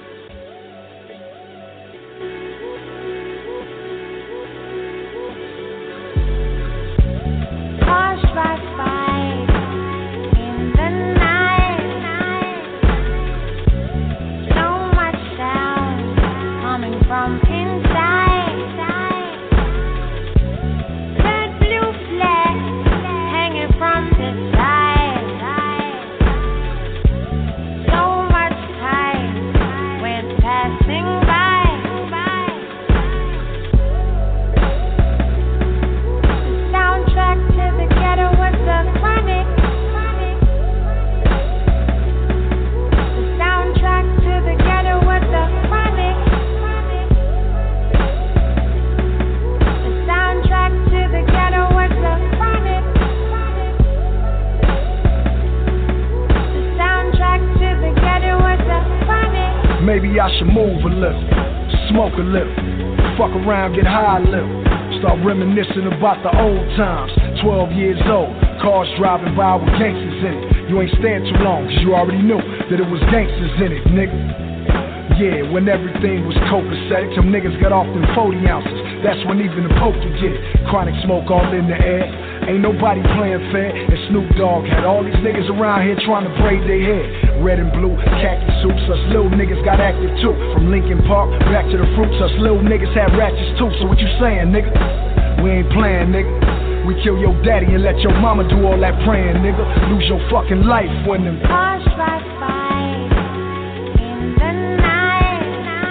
Maybe I should move a little, smoke a little, fuck around, get high a little, start reminiscing about the old times. 12 years old, cars driving by with gangsters in it. You ain't staying too long, cause you already knew that it was gangsters in it, nigga. Yeah, when everything was copacetic, some niggas got off them 40 ounces. That's when even the Pope could get it. Chronic smoke all in the air. Ain't nobody playing fair. And Snoop Dogg had all these niggas around here trying to braid their hair. Red and blue, khaki suits, us little niggas got active too. From Lincoln Park back to the fruits, us little niggas had ratchets too. So what you saying, nigga? We ain't playing, nigga. We kill your daddy and let your mama do all that praying, nigga. Lose your fucking life when them cars drive by in the night.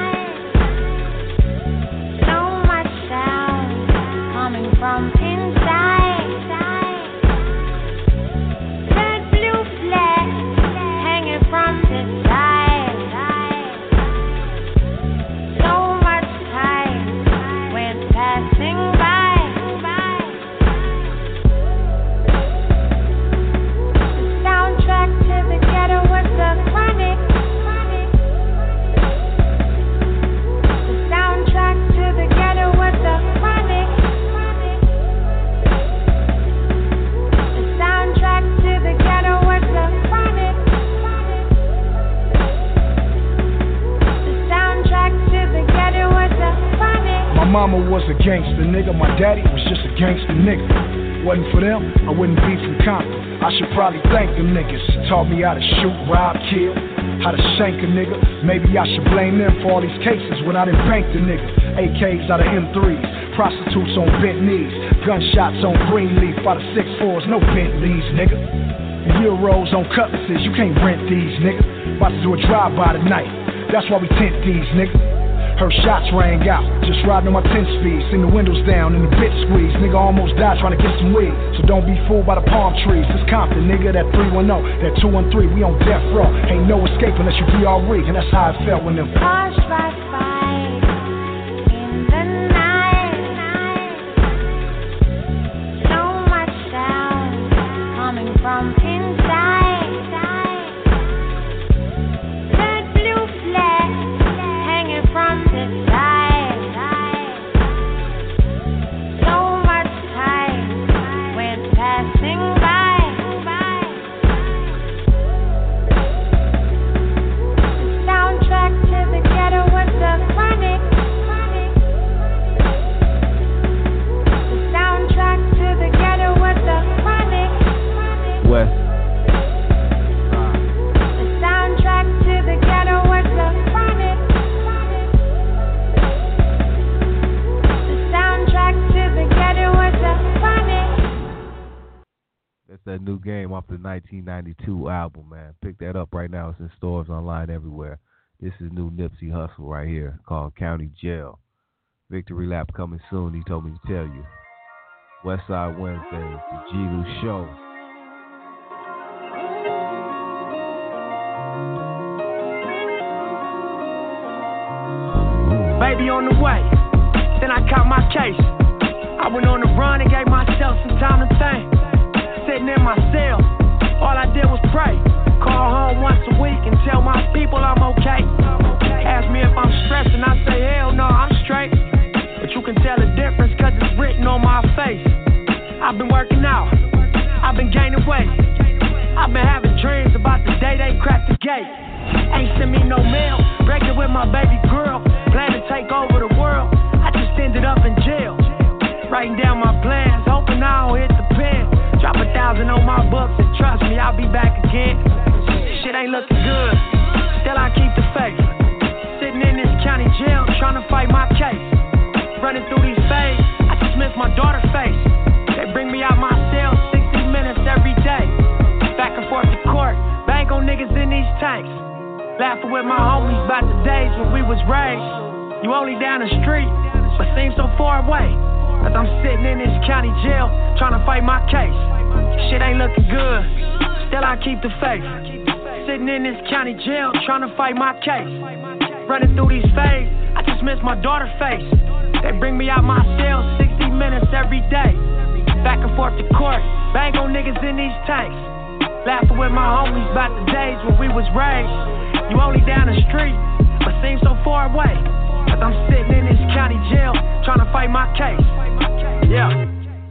So much sound coming from inside. Red, blue flag hanging from the side. So much time went passing by. Mama was a gangster nigga, my daddy was just a gangster nigga. Wasn't for them, I wouldn't be from Compton. I should probably thank them niggas. Taught me how to shoot, rob, kill, how to shank a nigga. Maybe I should blame them for all these cases when I didn't bank the nigga. AKs out of M3s, prostitutes on bent knees, gunshots on Greenleaf out of 6.4s, no Bentleys, nigga. Euros on cutlasses, you can't rent these, nigga. About to do a drive-by tonight, that's why we tent these, nigga. Her shots rang out, just riding on my 10-speed. Seen the windows down and the bitch squeeze. Nigga almost died trying to get some weed. So don't be fooled by the palm trees. This Compton, nigga, that 310, that 213, we on death row. Ain't no escape unless you DRE, and that's how it felt when them cars drive by in the night. So much sound coming from inside. Red, blue flag hanging from the side. So much time went passing by. The soundtrack to the ghetto was that new game off the 1992 album, man. Pick that up right now. It's in stores, online, everywhere. This is new Nipsey Hussle right here called County Jail. Victory Lap coming soon, he told me to tell you. Westside Wednesdays, the G. Lou Show. Baby on the way, then I caught my case. I went on the run and gave myself some time to think. Sitting in my cell, all I did was pray. Call home once a week and tell my people I'm okay. Ask me if I'm stressed and I say hell no, I'm straight. But you can tell the difference cause it's written on my face. I've been working out, I've been gaining weight. I've been having dreams about the day they crack the gate. Ain't send me no mail, breaking with my baby girl. Plan to take over the world, I just ended up in jail. Writing down my plans, hoping I don't hit the pen. Drop 1,000 on my books and trust me, I'll be back again. Shit ain't looking good, still I keep the faith. Sitting in this county jail, trying to fight my case. Running through these fades, I just miss my daughter's face. They bring me out my cell 60 minutes every day. Back and forth to court, bang on niggas in these tanks. Laughing with my homies about the days when we was raised. You only down the street, but seem so far away. Cause I'm sitting in this county jail, trying to fight my case. Shit ain't looking good, still I keep the faith. Sitting in this county jail, trying to fight my case. Running through these fades, I just miss my daughter's face. They bring me out my cell 60 minutes every day. Back and forth to court, bang on niggas in these tanks. Laughing with my homies about the days when we was raised. You only down the street, but seem so far away. Cause I'm sitting in this county jail, trying to fight my case. Yeah.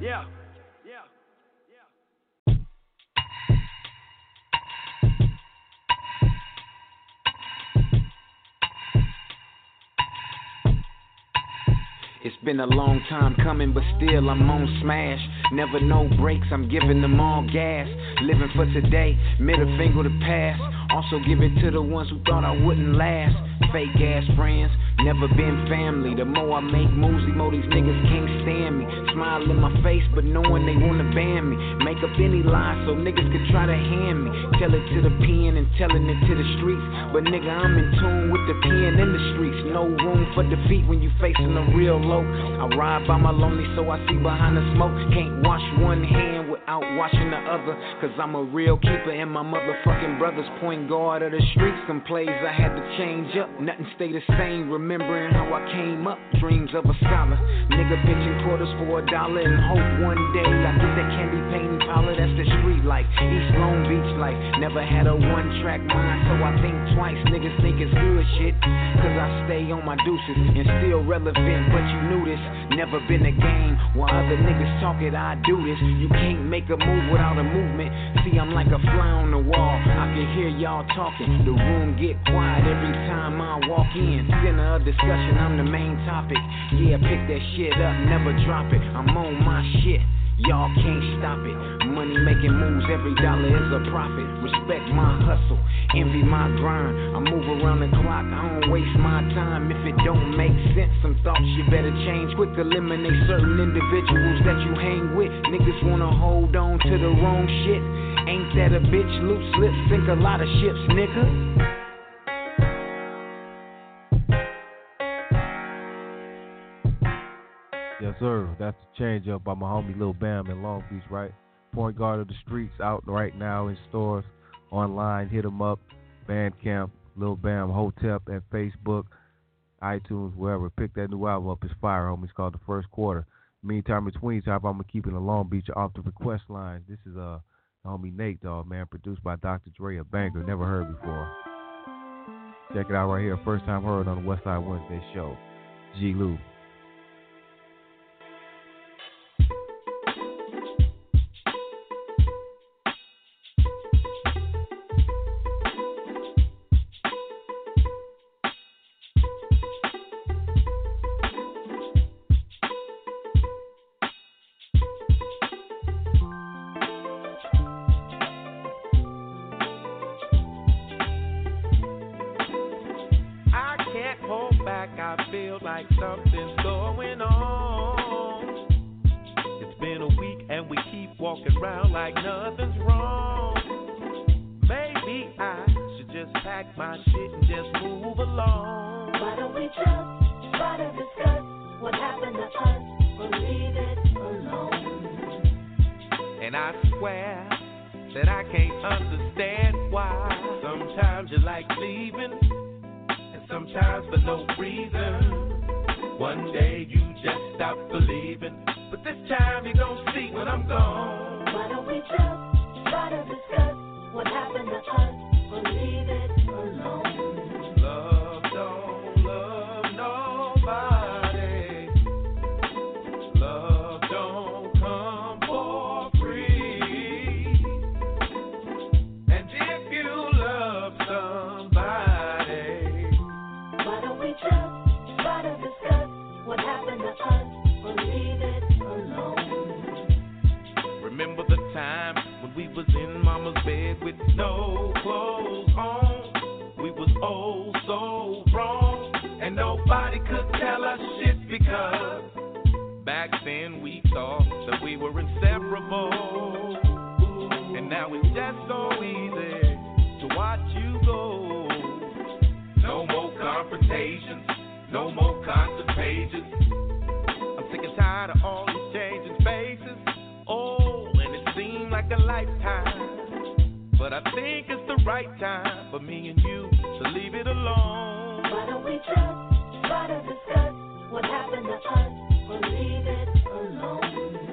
It's been a long time coming, but still I'm on smash. Never no breaks, I'm giving them all gas. Living for today, middle finger to pass. Also give it to the ones who thought I wouldn't last. Fake ass friends, never been family. The more I make moves, the more these niggas can't stand me. Smile in my face, but knowing they wanna ban me. Make up any lie so niggas could try to hand me. Tell it to the pen and telling it to the streets. But nigga, I'm in tune with the pen in the streets. No room for defeat when you facing a real low. I ride by my lonely so I see behind the smoke. Can't wash one hand without washing the other. Cause I'm a real keeper and my motherfucking brother's point guard of the streets. Some plays I had to change up, nothing stay the same. Remembering how I came up, dreams of a scholar. Nigga pitching quarters for $1 and hope one day I get that candy painting collar. That's the street life, East Long Beach life. Never had a one-track mind, so I think twice. Niggas think it's good shit, cause I stay on my deuces and still relevant, but you knew this. Never been a game, while other niggas talk it, I do this. You can't make a move without a movement. See, I'm like a fly on the wall, I can hear y'all talking. The room get quiet every time I walk in. Center of discussion, I'm the main topic. Yeah, pick that shit up, never drop it. I'm on my shit, y'all can't stop it. Money making moves, every dollar is a profit. Respect my hustle, envy my grind. I move around the clock, I don't waste my time. If it don't make sense, some thoughts you better change. Quick eliminate certain individuals that you hang with. Niggas wanna hold on to the wrong shit. Ain't that a bitch? Loose lips sink a lot of ships, nigga. Yes, sir. That's the change up by my homie Lil Bam in Long Beach, right? Point guard of the streets, out right now in stores, online. Hit him up, Bandcamp, Lil Bam, Hotep, and Facebook, iTunes, wherever. Pick that new album up. It's fire, homie. It's called The First Quarter. Meantime, between time, I'm gonna keep it in Long Beach off the request line. This is homie Nate Dogg, man, produced by Dr. Dre, a banger, never heard before. Check it out right here. First time heard on the Westside Wednesday show. G. Lou. I feel like something's walking around like nothing's wrong. Maybe I should just pack my shit and just move along. Why don't we just try to discuss what happened to us, or leave it alone? And I swear that I can't understand why. Sometimes you like leaving, and sometimes for no reason. One day you just stop believing, but this time you don't see when I'm gone. Why don't we just try to discuss what happened to us, or leave it alone? Love don't love nobody. Love don't come for free. And if you love somebody, why don't we just try to discuss what happened to us, or leave it alone? Remember the time when we was in mama's bed with no clothes on? We was oh so wrong, and nobody could tell us shit because back then we thought that we were inseparable. And now it's just so easy to watch you go. No more confrontations, no more constant pages. I'm sick and tired of all these changing faces. Oh, and it seemed like a lifetime, but I think it's the right time for me and you to leave it alone. Why don't we just try to discuss what happened to us, or leave it alone?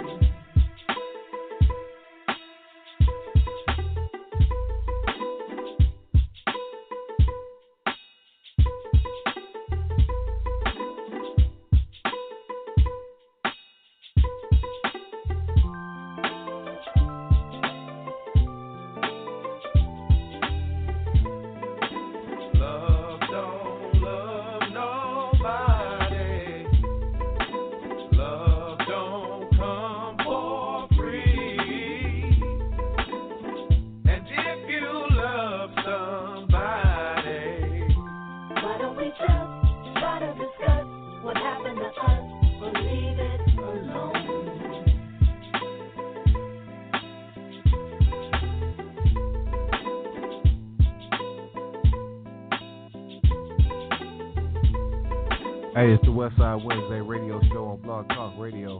Hey, it's the Westside Wednesday radio show on Blog Talk Radio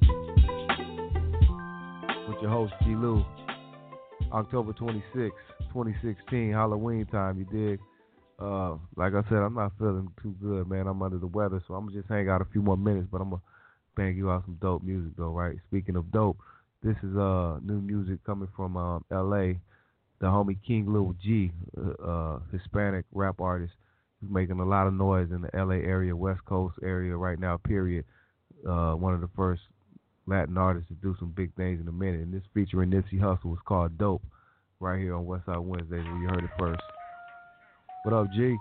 with your host, G. Lou. October 26, 2016, Halloween time, you dig? Like I said, I'm not feeling too good, man. I'm under the weather, so I'm going to just hang out a few more minutes, but I'm going to bang you out some dope music, though, right? Speaking of dope, this is new music coming from L.A., the homie King Lil G, Hispanic rap artist. He's making a lot of noise in the LA area, West Coast area right now, period. One of the first Latin artists to do some big things in a minute. And this featuring Nipsey Hussle is called Dope, right here on Westside Wednesdays, where you heard it first. What up, G?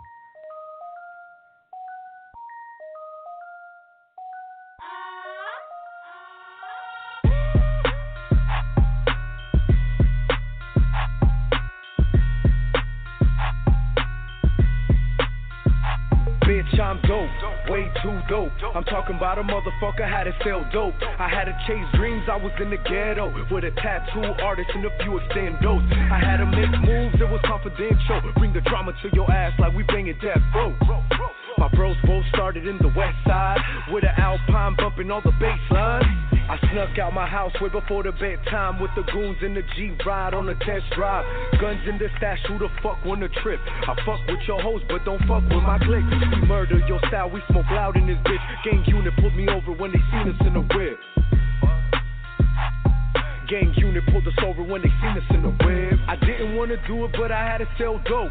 I'm dope, way too dope. I'm talking about a motherfucker had to sell dope. I had to chase dreams, I was in the ghetto with a tattoo artist and a few extendos. I had to make moves, it was confidential. Bring the drama to your ass like we banging Death Row. My bros both started in the west side with an Alpine bumping all the bass lines. I snuck out my house way before the bedtime with the goons in the G-Ride on the test drive. Guns in the stash, who the fuck won the trip? I fuck with your hoes, but don't fuck with my clique. We murder your style, we smoke loud in this bitch. Gang unit pulled me over when they seen us in the whip. Gang unit pulled us over when they seen us in the whip. I didn't wanna do it, but I had to sell dope.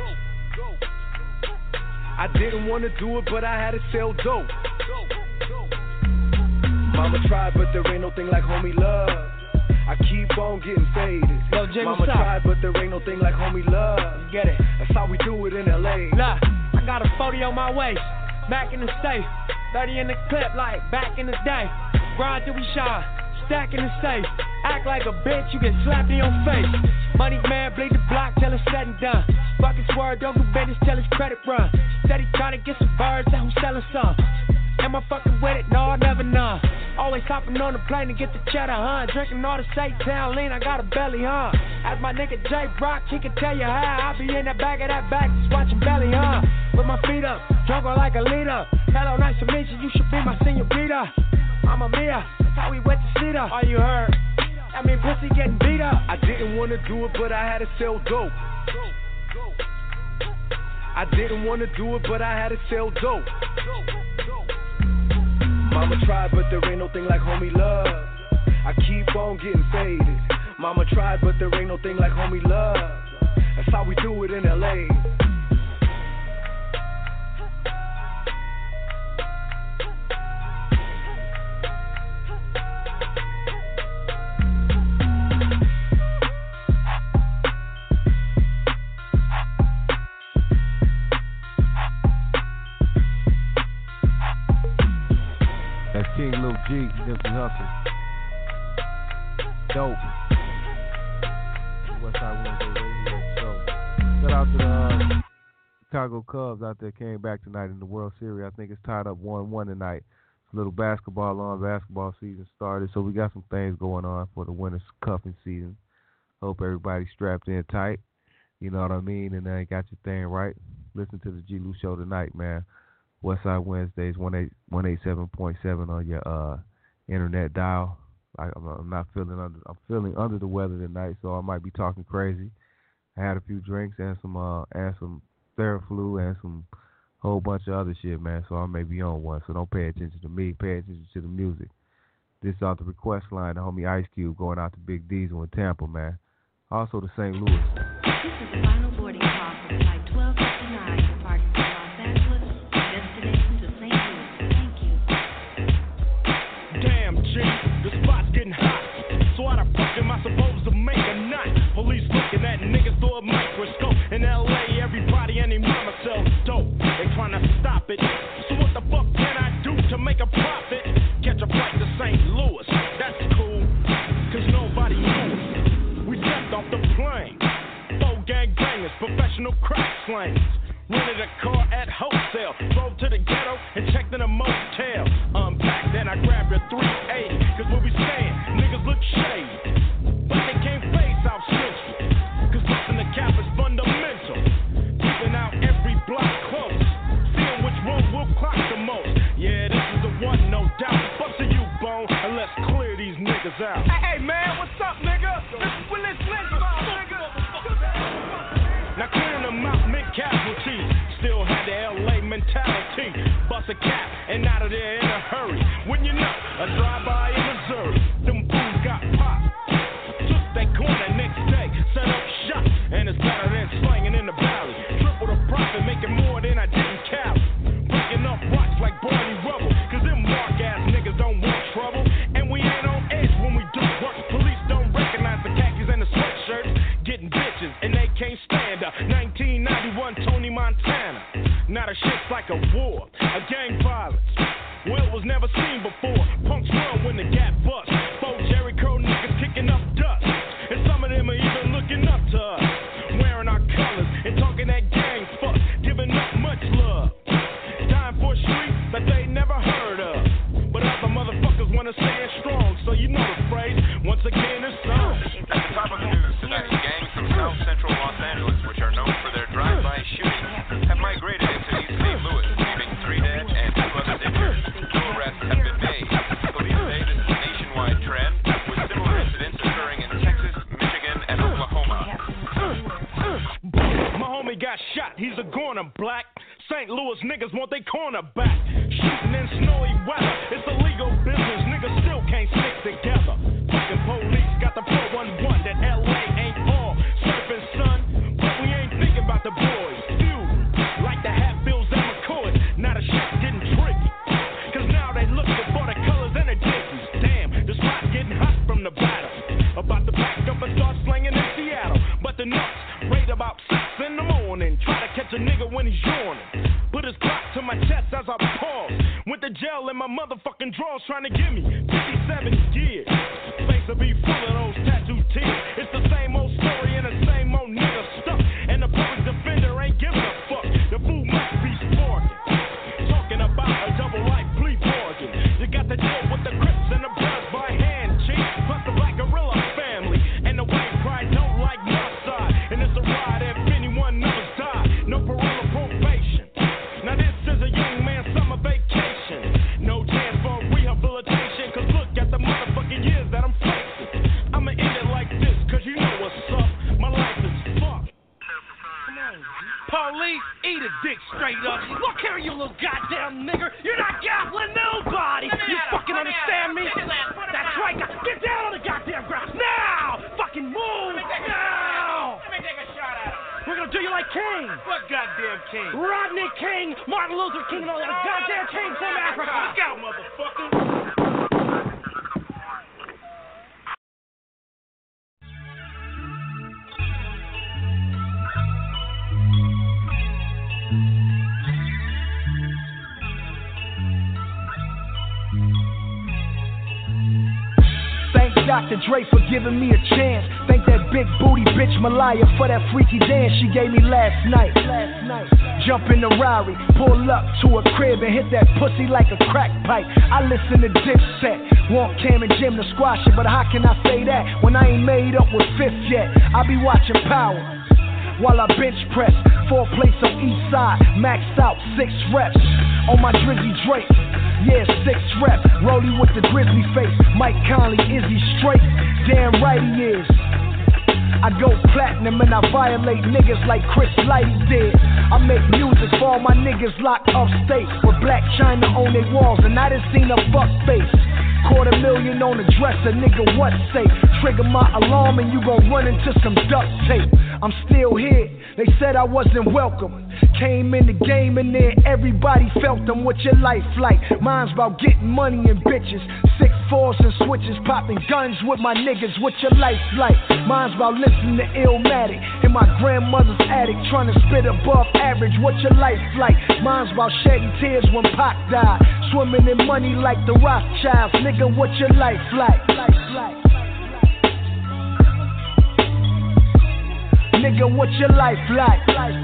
I didn't wanna do it, but I had to sell dope. Mama tried, but there ain't no thing like homie love. I keep on getting faded. Yo, Jay, Mama tried, but there ain't no thing like homie love. You get it? That's how we do it in LA. Look, I got a 40 on my waist, back in the safe, 30 in the clip like back in the day. Grind till we shine, stack in the safe. Act like a bitch, you get slapped in your face. Money man, bleed the block till it's said and done. Fucking swerve, don't do business till his credit run. Steady trying to get some birds, that who's selling some. Am I fucking with it? No, I never know. Always hopping on the plane to get the cheddar, huh? Drinking all the Satan lean, I got a belly, huh? As my nigga Jay Brock, he can tell you how I be in the back of that back, just watching belly, huh? With my feet up, drunk like a leader. Hello, nice to meet you, you should be my senorita. Mama Mia, that's how we wet the cedar. All you heard, I mean pussy getting beat up. I didn't wanna do it, but I had to sell dope. I didn't wanna do it, but I had to sell dope. Mama tried, but there ain't no thing like homie love. I keep on getting faded. Mama tried, but there ain't no thing like homie love. That's how we do it in LA. That's King Lil G, Nipsey Hussle. Dope. Westside Wednesday Radio Show. Shout out to the Chicago Cubs out there, came back tonight in the World Series. I think it's tied up 1-1 tonight. It's a little basketball on. Basketball season started, so we got some things going on for the winter's cuffing season. Hope everybody's strapped in tight. You know what I mean? And got your thing right. Listen to the G. Lou Show tonight, man. Westside Wednesdays, 187.7 on your internet dial. I'm not feeling under. I'm feeling under the weather tonight, so I might be talking crazy. I had a few drinks and some Theraflu and some whole bunch of other shit, man. So I may be on one. So don't pay attention to me. Pay attention to the music. This is out the request line. The homie Ice Cube going out to Big Diesel in Tampa, man. Also to St. Louis. This is the final boarding call for flight 1259 departing from Los Angeles. Destination to St. Louis. Thank you. Damn, G, the spot's getting hot. So how the fuck am I supposed to make a knot? Police looking at niggas through a microscope. In LA, everybody and their mama sells dope. They trying to stop it. So what the fuck can I do to make a profit? Catch a flight to St. Louis. That's cool, cause nobody knew us. We stepped off the plane. 4 gangbangers, professional crack slangers. Rented a car at wholesale. Drove to the ghetto and checked in a motel. Unpacked, then I grabbed a 380. Cause where we staying, niggas look shady. But they can't face South Central. Cause busting the cap is fundamental. Keeping out every block close. Seeing which road will clock the most. Yeah, this is the one, no doubt. Fuck to you, Bone, and let's clear these niggas out. Hey, man, what's up, nigga? This is Willis Lynch, nigga. Now clearing them out, mid casualties. Still had the LA mentality. Bust a cap and out of there in a hurry. When you know, a drive-by in Missouri. Them fools got popped. Took that corner next day, set up shop. And it's better than slanging in the valley. Triple the profit, making more than I did in Cali. Breaking up rocks like Barney Rubble. Cause them mark-ass niggas don't want trouble. And we ain't on edge when we do work. Police don't recognize the khakis and the sweatshirts. Getting bitches and they can't stand up. 1991 Tony Montana. Now the shit's like a war, a gang violence. Well, it was never seen before. Punks run when the gap bust. 4 Jerry Curl niggas kicking up dust. And some of them are even looking up to us. Wearing our colors and talking that gang fuck. Giving up much love. Dying for a street that they never heard of. But other motherfuckers wanna stand strong. So you know the phrase, once again it's on. At the top of the news tonight, gangs from South Central Los Angeles, which are known for their drive-by shootings, have migrated into East St. Louis, leaving 3 dead and 2 others injured. No arrests have been made. Police say this is a nationwide trend, with similar incidents occurring in Texas, Michigan, and Oklahoma. My homie got shot, he's a goner, black. St. Louis niggas want their corner back. Shooting in snowy weather, it's illegal business, niggas still can't stick together. Fucking police got the 411 that LA ain't all surfing, son. But we ain't thinking about the boys. Feud, like the Hatfields and McCoys. Now the shit's getting tricky. Cause now they looking for the colors and the dickies. Damn, the spot getting hot from the battle. About to pack up and start slanging in Seattle. But the nuts raid about 6 in the morning. Try to catch a nigga when he's yawning. Put his clock to my chest as I pause. Went to jail in my motherfucking drawers trying to give me 57 years. Face to be full of those tattoo tears. It's the same old story and the same old nigga stuck. And the public defender ain't giving a fuck. The fool must be sparking. Talking about a double life plea bargain. You got to deal with the Crips and understand me? That's right, get down on the goddamn ground. Now! Fucking move! Now! Let me take a shot at him. We're gonna do you like King. What goddamn King? Rodney King, Martin Luther King, and all that goddamn King from Africa. Look out, motherfucker. Thank Dr. Dre for giving me a chance. Thank that big booty bitch Malaya for that freaky dance she gave me last night. Jump in the Rari, pull up to a crib and hit that pussy like a crack pipe. I listen to Dipset, want Cam and Jim to squash it, but how can I say that when I ain't made up with Fifth yet? I be watching Power while I bench press. 4 plates on each side, maxed out 6 reps on my Drizzy Drake. Yeah, 6 reps, Rolly with the grizzly face. Mike Conley, is he straight? Damn right he is. I go platinum and I violate niggas like Chris Lighty did. I make music for all my niggas locked upstate with black china on their walls, and I done seen a fuck face. $250,000 on the dresser, nigga, what safe? Trigger my alarm and you gon' run into some duct tape. I'm still here, they said I wasn't welcome. Came in the game and then everybody felt them. What your life like? Mine's about getting money and bitches. 6-4s and switches, popping guns with my niggas. What your life like? Mine's about listening to Illmatic in my grandmother's attic, trying to spit above average. What your life like? Mine's about shedding tears when Pac died, swimming in money like the Rothschilds. Nigga, what your life like? Nigga, what your life like?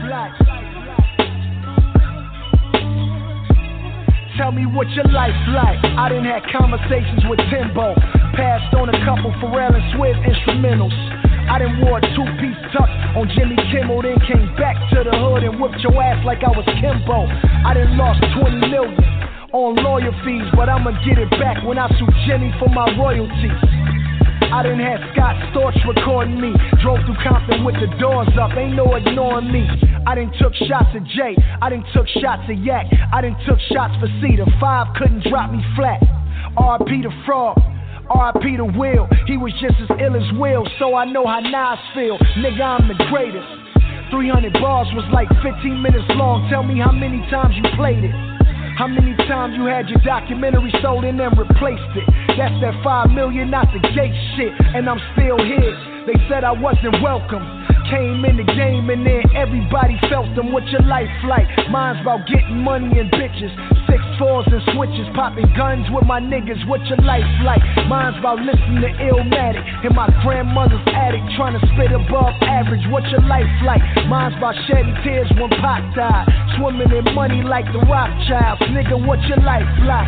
Tell me what your life like. I done had conversations with Timbo, passed on a couple Pharrell and Swift instrumentals. I done wore a 2-piece tux on Jimmy Kimmel, then came back to the hood and whipped your ass like I was Kimbo. I done lost 20 million on lawyer fees, but I'ma get it back when I sue Jimmy for my royalties. I done had Scott Storch recording me, drove through Compton with the doors up, ain't no ignoring me. I done took shots at Jay, I done took shots at Yak, I done took shots for Cedar. 5 couldn't drop me flat. R.I.P. the Frog, R.I.P. the Will, he was just as ill as Will, so I know how Nas feel. Nigga, I'm the greatest. 300 bars was like 15 minutes long, tell me how many times you played it. How many times you had your documentary sold and then replaced it? That's that $5 million, not the gate shit, and I'm still here. They said I wasn't welcome. Came in the game and then everybody felt them. What your life like? Mine's about getting money and bitches. 6-4s and switches, popping guns with my niggas. What your life like? Mine's about listening to Illmatic in my grandmother's attic, trying to spit above average. What your life like? Mine's about shedding tears when Pac died, swimming in money like the Rothschilds. Nigga, what your life like?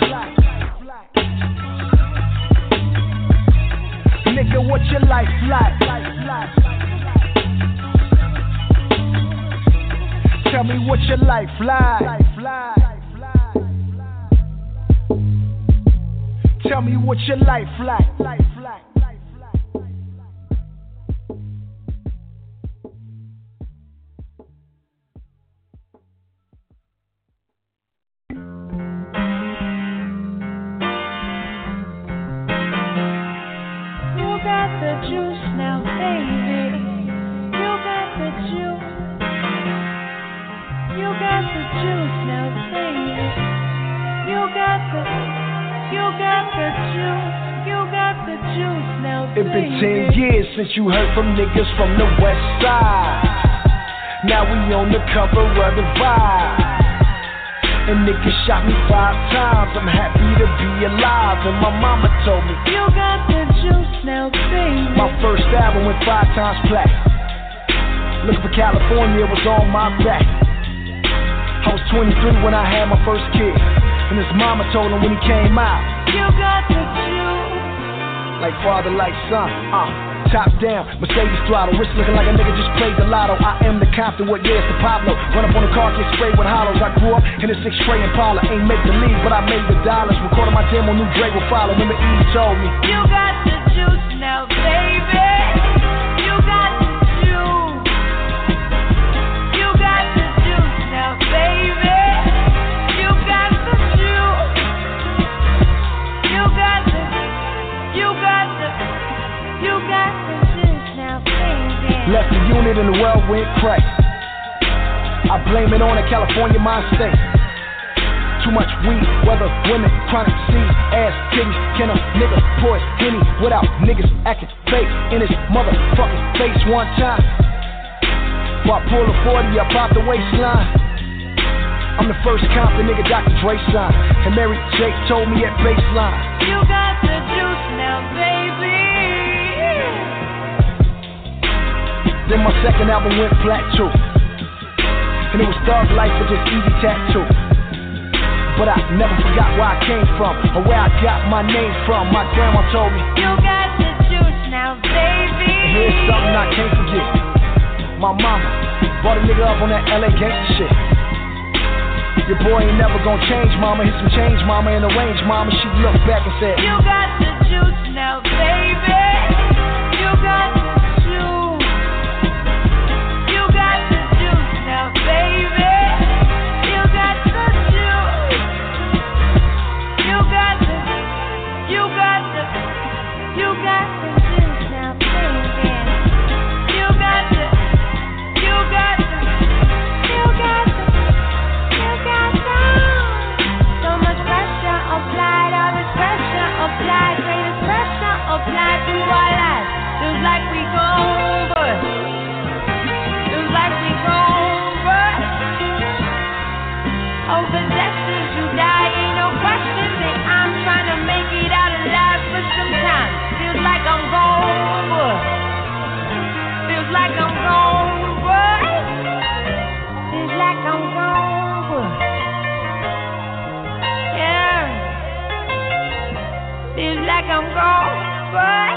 Nigga, what your life like? Tell me what your life like. Tell me what your life like. You got the juice now, baby. You got the juice. You got the juice now, baby. You got the juice. You got the juice now, baby. It's been 10 years since you heard from niggas from the west side. Now we on the cover of the Vibe. And niggas shot me 5 times. I'm happy to be alive. And my mama told me, you got the juice now, baby. My first album went 5 times platinum. Looking for California was on my back. I was 23 when I had my first kid, and his mama told him when he came out, you got the juice. Like father, like son, top down, Mercedes throttle, wrist looking like a nigga just played the lotto. I am the Compton, what years the Pablo. Run up on the car, get sprayed with hollows. I grew up in a 6 tray Impala, ain't make the league, but I made the dollars. Recorded my demo, new Drake will follow. Remember E told me, you got the juice now, baby. You got the juice. You got the juice now, baby. You got the juice. Left the unit and the world went crack. I blame it on a California mind state. Too much weed, weather, women, chronic seed, ass, titties. Can a nigga pour Henny without niggas acting fake in his motherfucking face one time? While I pull a 40 up out the waistline. I'm the first Compton nigga Dr. Dre signed. And Mary J told me at baseline, you got the juice now, baby. Then my second album went flat too. And it was Thug Life with this easy tattoo. But I never forgot where I came from or where I got my name from. My grandma told me, you got the juice now, baby. And here's something I can't forget. My mama brought a nigga up on that LA gangsta shit. Your boy ain't never gonna change, mama. Hit some change, mama, and arrange, mama. She looked back and said, you got the juice now, baby. You got the juice. You got the juice now, baby. You got the juice. You got the juice now, baby. You got the so much pressure applied, all this pressure applied, greatest pressure applied to our lives. Feels like we gon' burst. Feels like we gon' burst. Oh, possessions, you die, ain't no questions, and I'm trying to make it out alive, but sometimes feels like I'm gon' burst. Feels like I'm gon' burst. Feels like I'm gon' burst. Yeah. Feels like I'm gone, but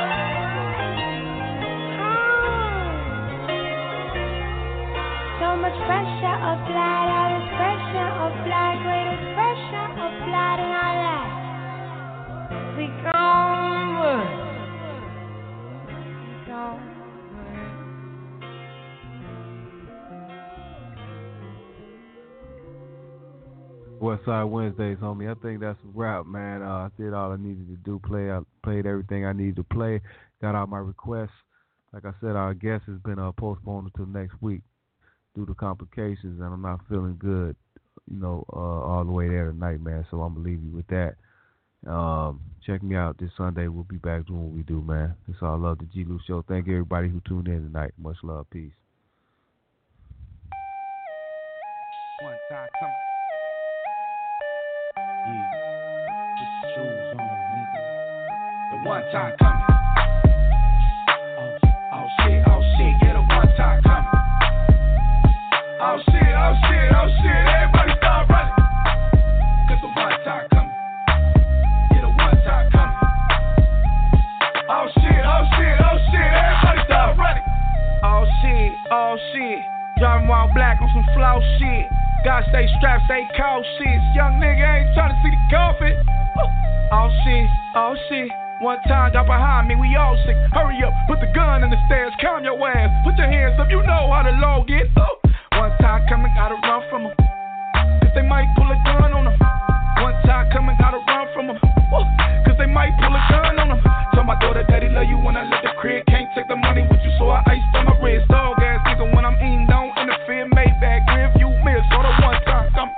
so much pressure applied, all this pressure applied, greatest pressure applied in our lives. We gone, we gone. Westside Wednesdays, homie. I think that's a wrap, man. I did all I needed to do. I played everything I needed to play. Got all my requests. Like I said, our guest has been postponed until next week due to complications, and I'm not feeling good, all the way there tonight, man. So I'm gonna leave you with that. Check me out this Sunday. We'll be back doing what we do, man. It's all love, the G. Lou Show. Thank you, everybody who tuned in tonight. Much love. Peace. One time coming. Yeah, put your shoes on, nigga. The one time coming. Oh shit, yeah, the one time coming. Oh shit, everybody start running. Cause the one time coming. Yeah, the one time coming. Oh shit, everybody start running. Oh shit, driving while black on some flow shit. Gotta stay strapped, stay cold shit. Young nigga ain't tryna see the coffin. Oh shit. One time, got behind me, we all sick. Hurry up, put the gun in the stairs, calm your ass. Put your hands up, you know how the law get. One time coming, gotta run from them. Cause they might pull a gun on them. One time coming, gotta run from them. Cause they might pull a gun on them. Tell my daughter, daddy love you when I left the crib. Can't take the money with you, so I iced on my wrist. Dog ass nigga when I'm eating, don't interfere. Maybach, rear view mirror, so the one time coming.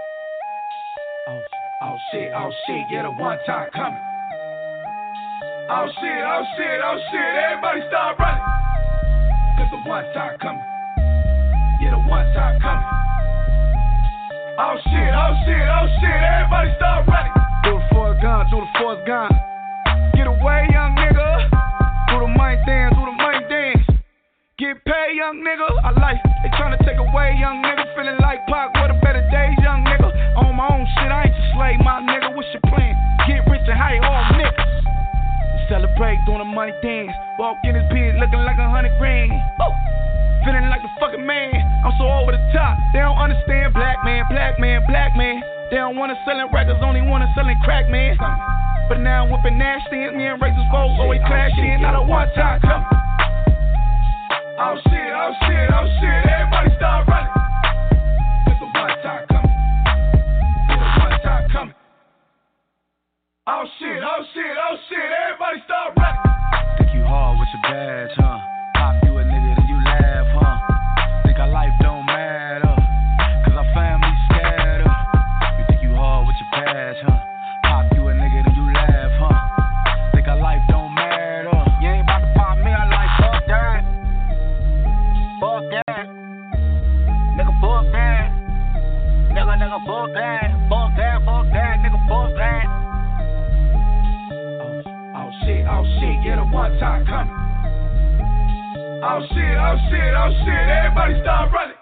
Oh shit, yeah, the one time coming. Oh shit, everybody start running. Cause the one time coming. Yeah, the one time coming. Oh shit, everybody start running. Do the force gun. Get away, young nigga. Do the money dance. Get paid, young nigga. I like, they tryna take away, young nigga. Feeling like Pac, what a better days, young nigga. On my own shit, I ain't your slave, my nigga. What's your plan? Get rich and hire all niggas. Celebrate, doing the money dance. Walk in his biz looking like 100 grand. Feeling like the fucking man. I'm so over the top. They don't understand black man. They don't wanna sellin' records, only wanna sellin' crack, man. But now I'm whipping nasty, and me and racist folks always clashing. Not a one time coming. Oh shit, everybody start running. Cause the one time coming. Yeah, the one time coming. Oh shit, everybody start running. Think you hard with your badge, huh? Pop you a nigga, then you shit, yeah, the one time coming. Oh shit, everybody start running.